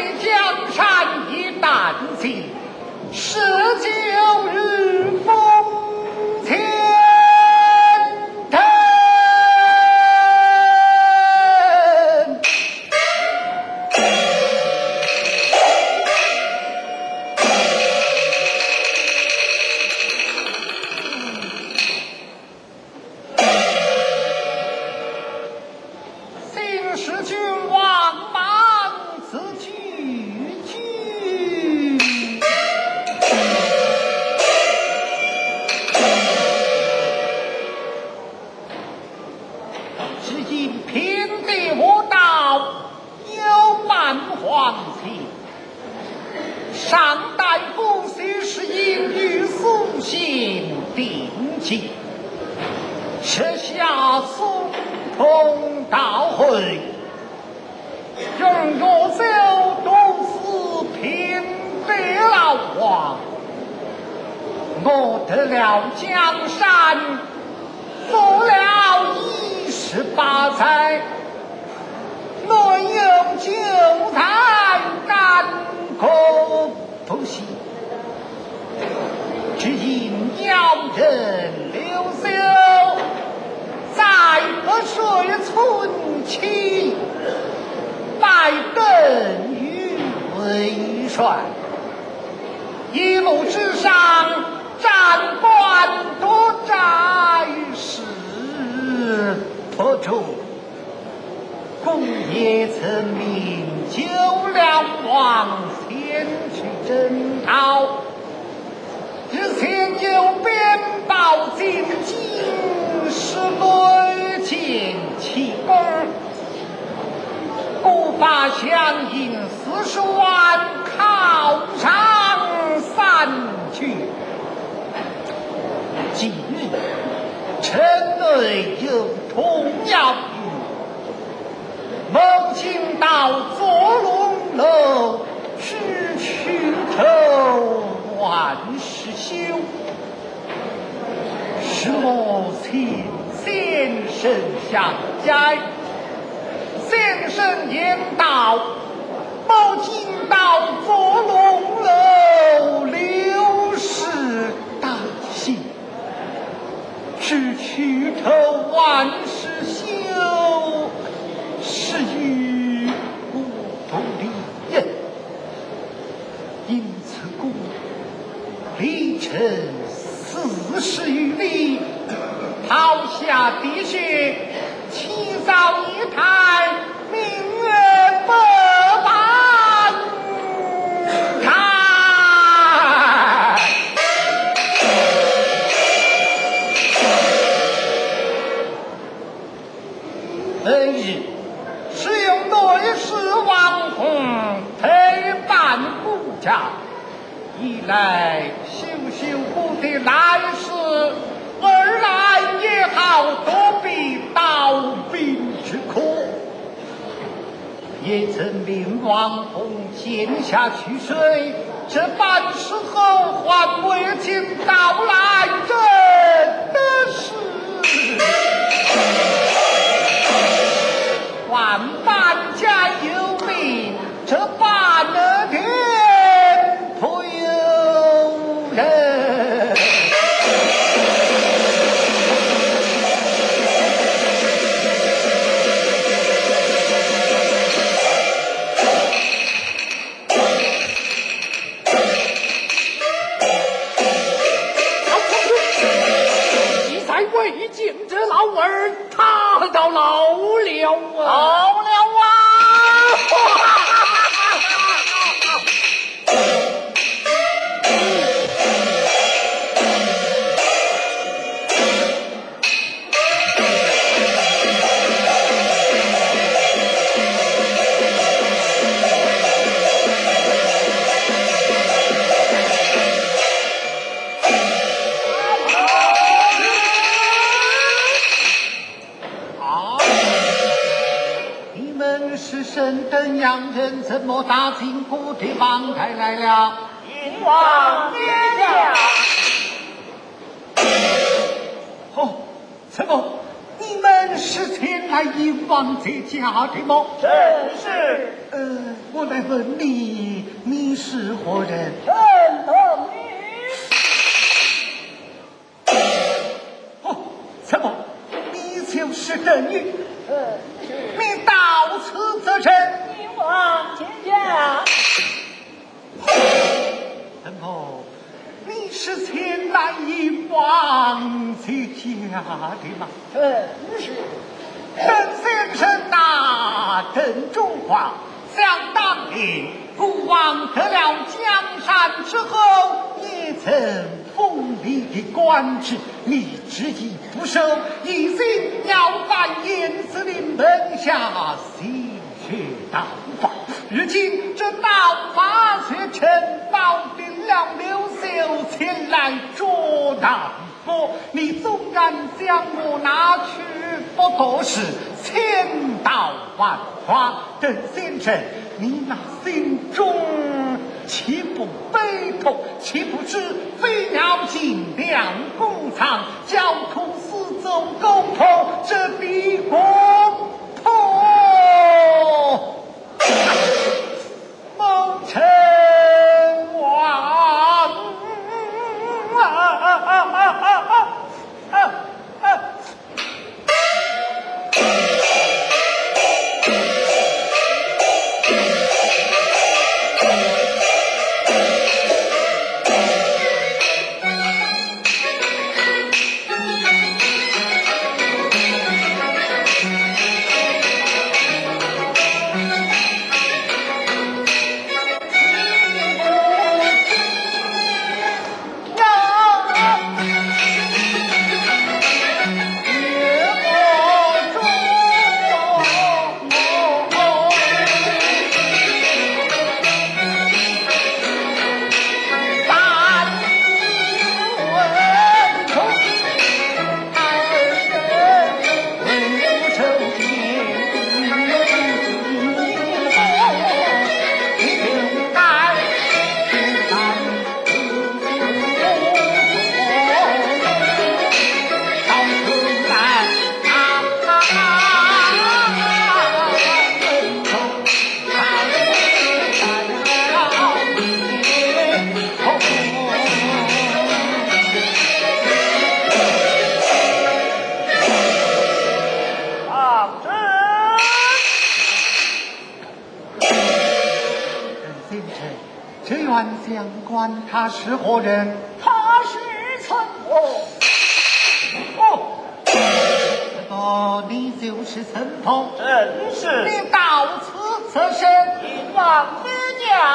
对江山一旦尽，19日风前腾。新使君王莽此句句，只因平地无道，有蛮荒情。上大夫虽是因欲苏信定计，设下苏通道会，用若走独自平地老王，我得了江山，做了28载，内有9才干戈不息，只因妖人刘秀在河水存期，拜登于为帅，一路之上战官多寨事颇重，公也曾命九辽王前去征讨，之前有鞭报进京，是屡见其功，故法相应40万犒赏3去。今日城内有童谣语，某请到坐龙楼，只取头万事休。是我请先生相解，先生言道，某请到坐龙楼，刘氏大喜，只取头万事休，是与不同的人，因此故离城40余里，抛下滴血，起造一台，明月不半开。本日是用内侍王弘陪伴顾家，一来修修补的来事，二来也好躲避盗兵之苦。也曾命王弘剑下取水，这般时候还未见到来真的是万般家有命，这般的天不由人。 你在未见这老儿，他到老了啊！ 好了啊！你们是神灯洋人，怎么打进我的房台来了？ 阎王爷娘， 哦，怎么你们是前来迎王这家的吗？ 正是。 我来问你，你是何人？ 陈德女。 哦，怎么？你就是邓玉？你到此则甚？ 迎王见驾。 怎么？你是前来迎王这家的吗？ 正是。 邓先生呐，邓中华，想当年父王得了江山之后，也曾封你的官职，你执意不受，一心要扮燕子林门下心血刀法。如今这刀法却承包定了刘秀前来捉拿我，你纵然将我拿去，不过是千刀万剐。邓先生，你那心中岂不悲痛？岂不知飞鸟尽，良弓藏，焦土四周沟通，这地公破谋臣王相关他是何人？ 他是陈伯。 你就是陈鹏？ 正是。 你到此则甚？ 迎王母娘。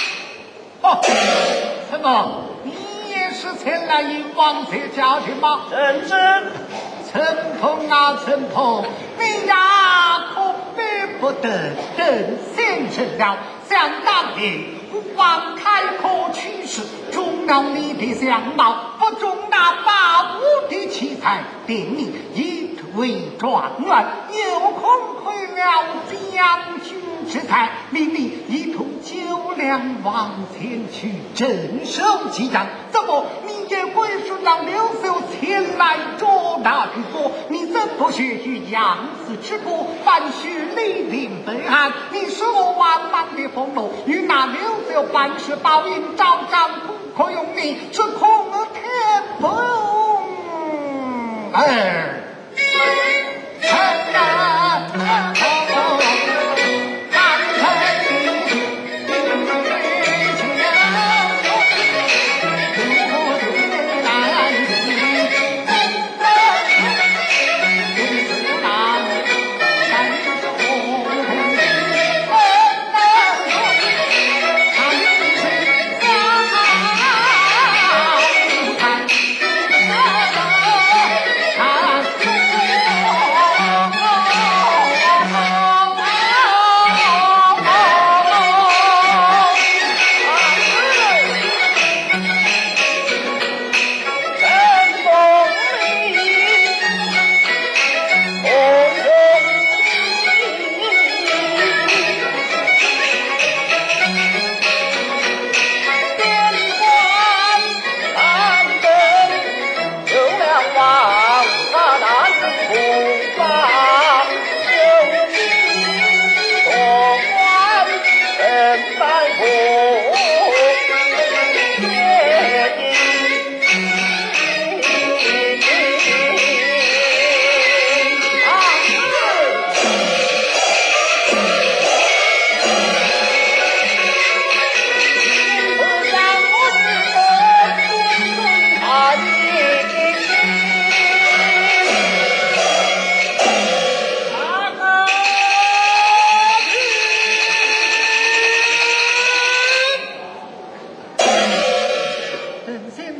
陈鹏，你也是前来迎王这家的吗？ 正是。 陈鹏啊，陈鹏，你呀可比不得邓先生了。想当年父王开科取士，中了你的相貌，不中那八五的奇才，定你一为状元，有空亏了将军之才，命你一同9两往前去镇守激战。怎么你也会是让刘秀前来捉拿的我？你怎不学于杨子之国，反学李陵本案？你是我万般的风流，与那刘秀办事报应，招战不可用你，这恐天不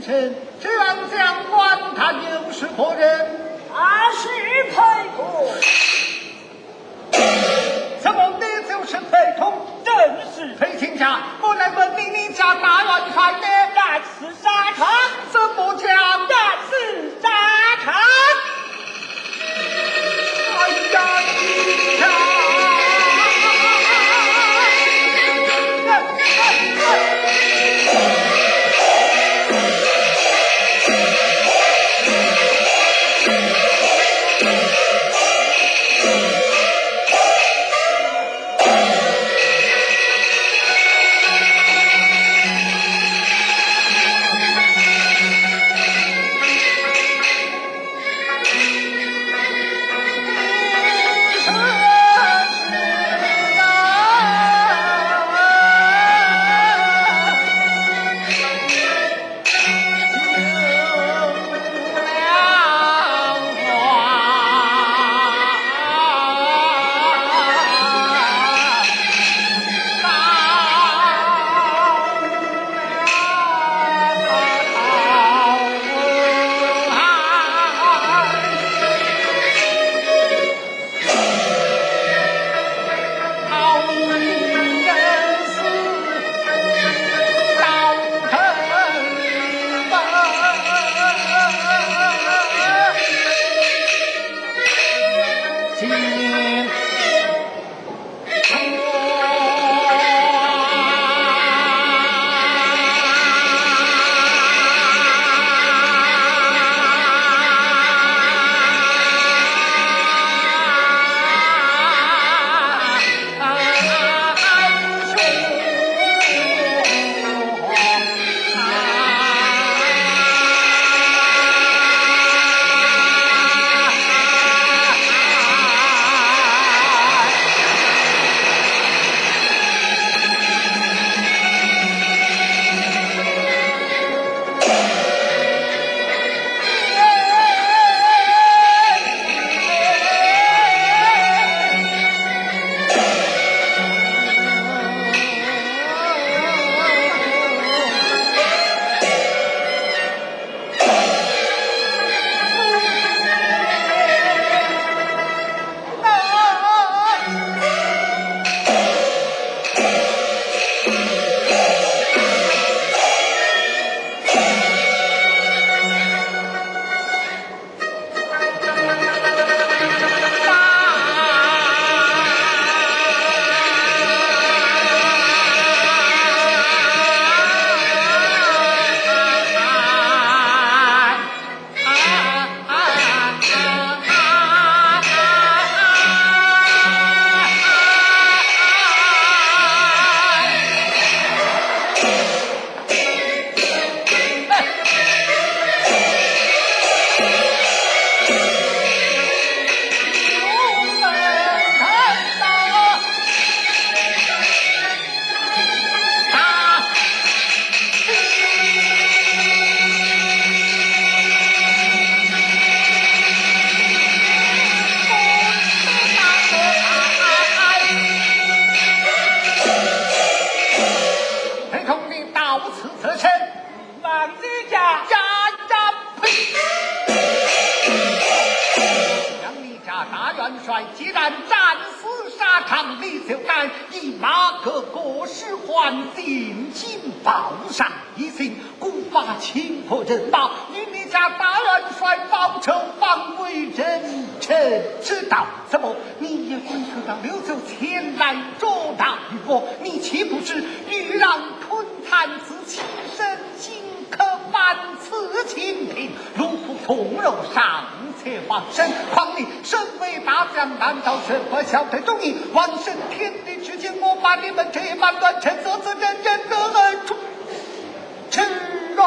臣，这样将官他又是何人？ 他是裴公。 怎么你就是裴通？ 正是。 裴卿家，我来问你家大元帅呢？ 战死沙场。 怎么讲？ 战死沙场。 哎呀，你看。既然战死沙场，李秀干以马可过失还进京报上一行，故发清破人马，与你家大元帅报仇，方为人臣之道。怎么你也追求到刘秀前来捉拿于我？你岂不知欲让吞残子起身尽可万此清平，如虎从肉尚且防身。况你身为大将，难道却不晓得忠义？万神天地之间，我把你们这般乱臣贼子人人得而出吃啊！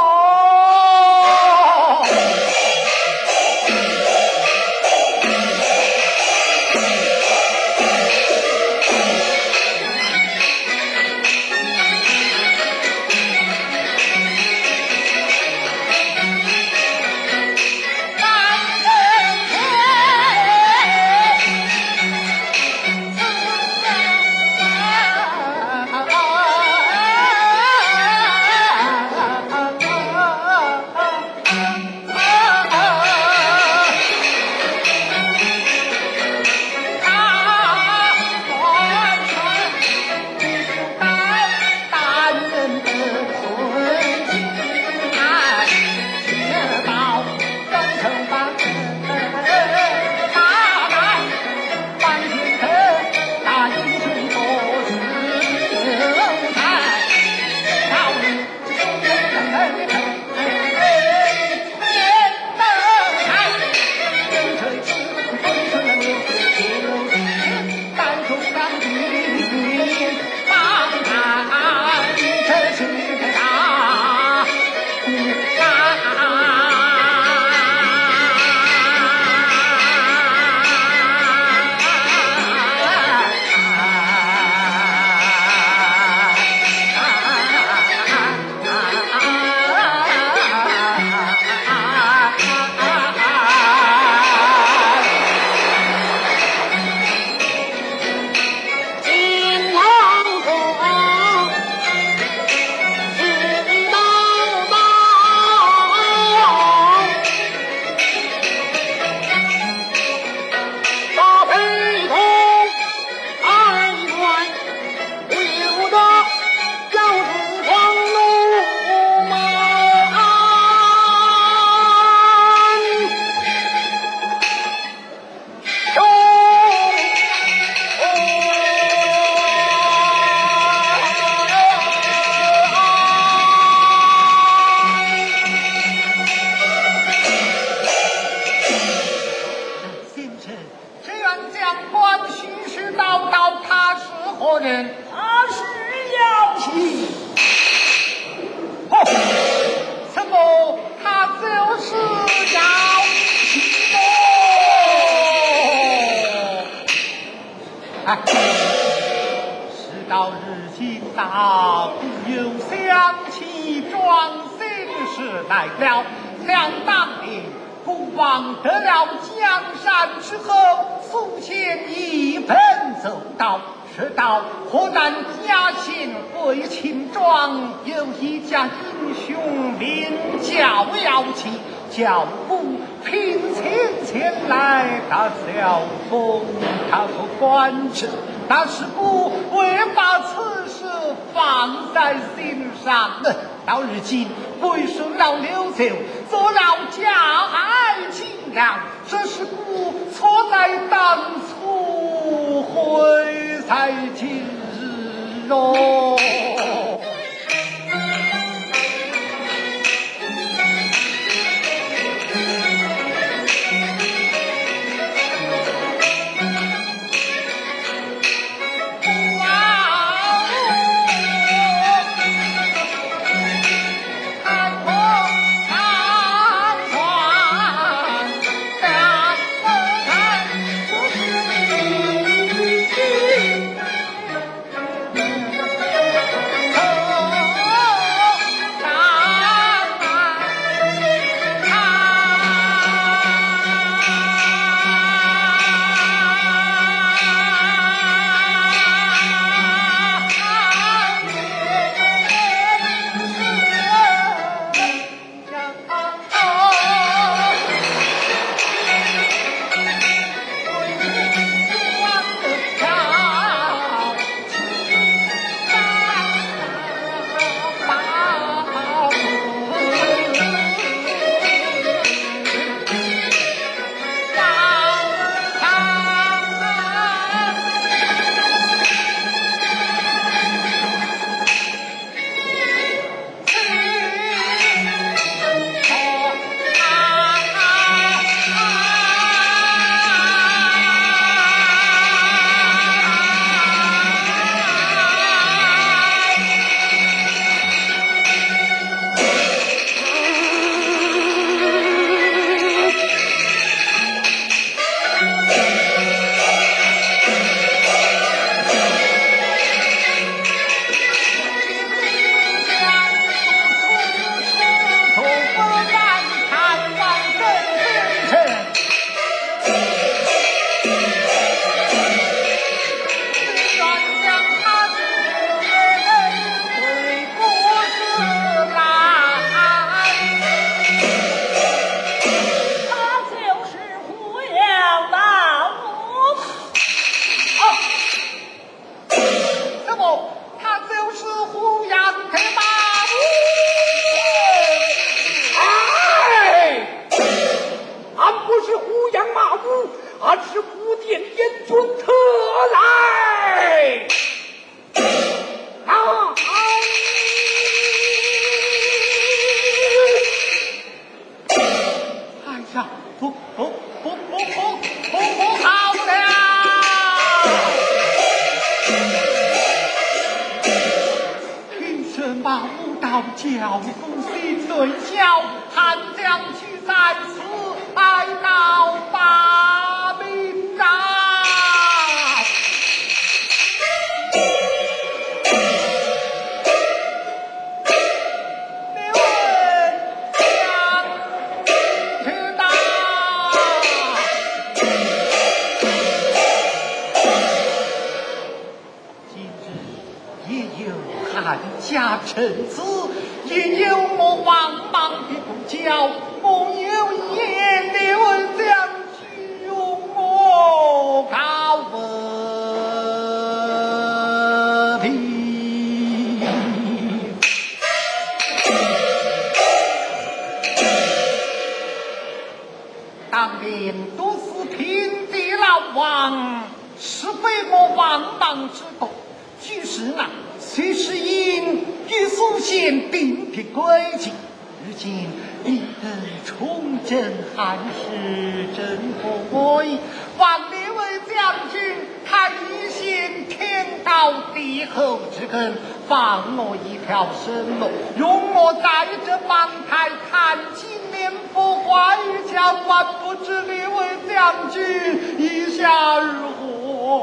想起庄心事来了，想当年孤王得了江山之后，苏贤一本走道，直到河南嘉兴归秦庄，有一家英雄名叫姚启，叫父聘请前来打小风，他不官职，但是不未把此事放在心上。到如今归顺了刘秀，做了家爱情郎，这是不错在当初，悔在今日哦。教父心对焦，汉将去在此，哀悼罢命啊！刘文将知道，今日也有汉家臣子。也有我王莽的不教，我有言刘将军我告问当年都是平地老王，是非我王莽之功，据实啊，虽是因与苏贤定的规矩，如今已得重振汉室，真不易。望列位将军，他一心天高地厚之根，放我一条生路，容我在这方台看今年佛话语将官，不知列位将军意下如何？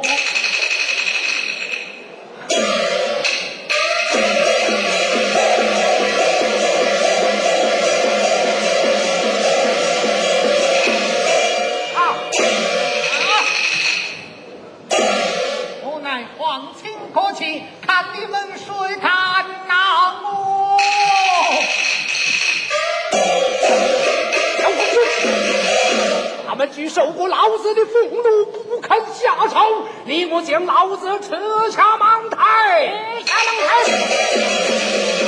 去受过老子的俸禄，不肯下手，你莫将老子撤下芒台！下芒台！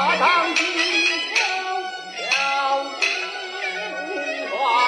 大堂进小金花。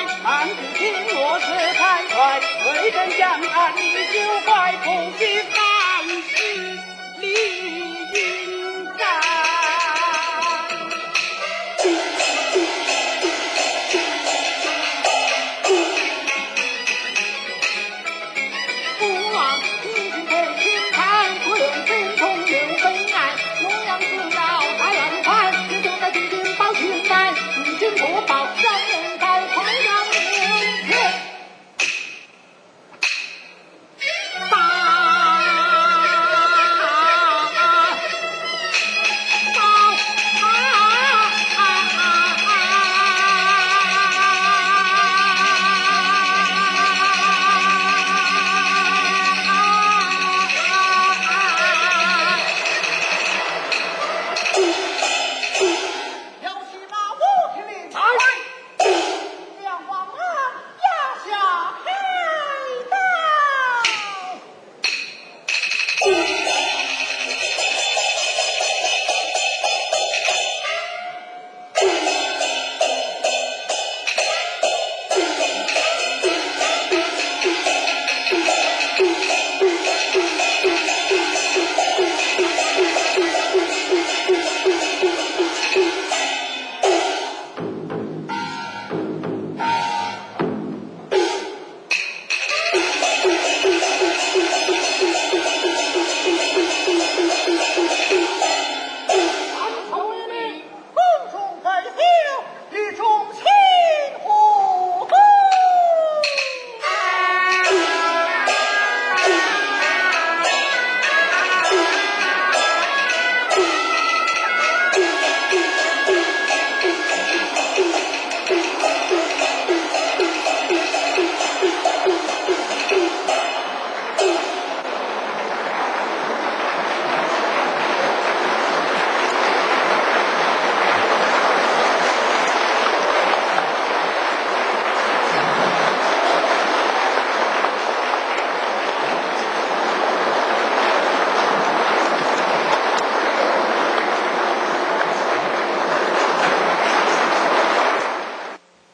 为人将安，你就快不去。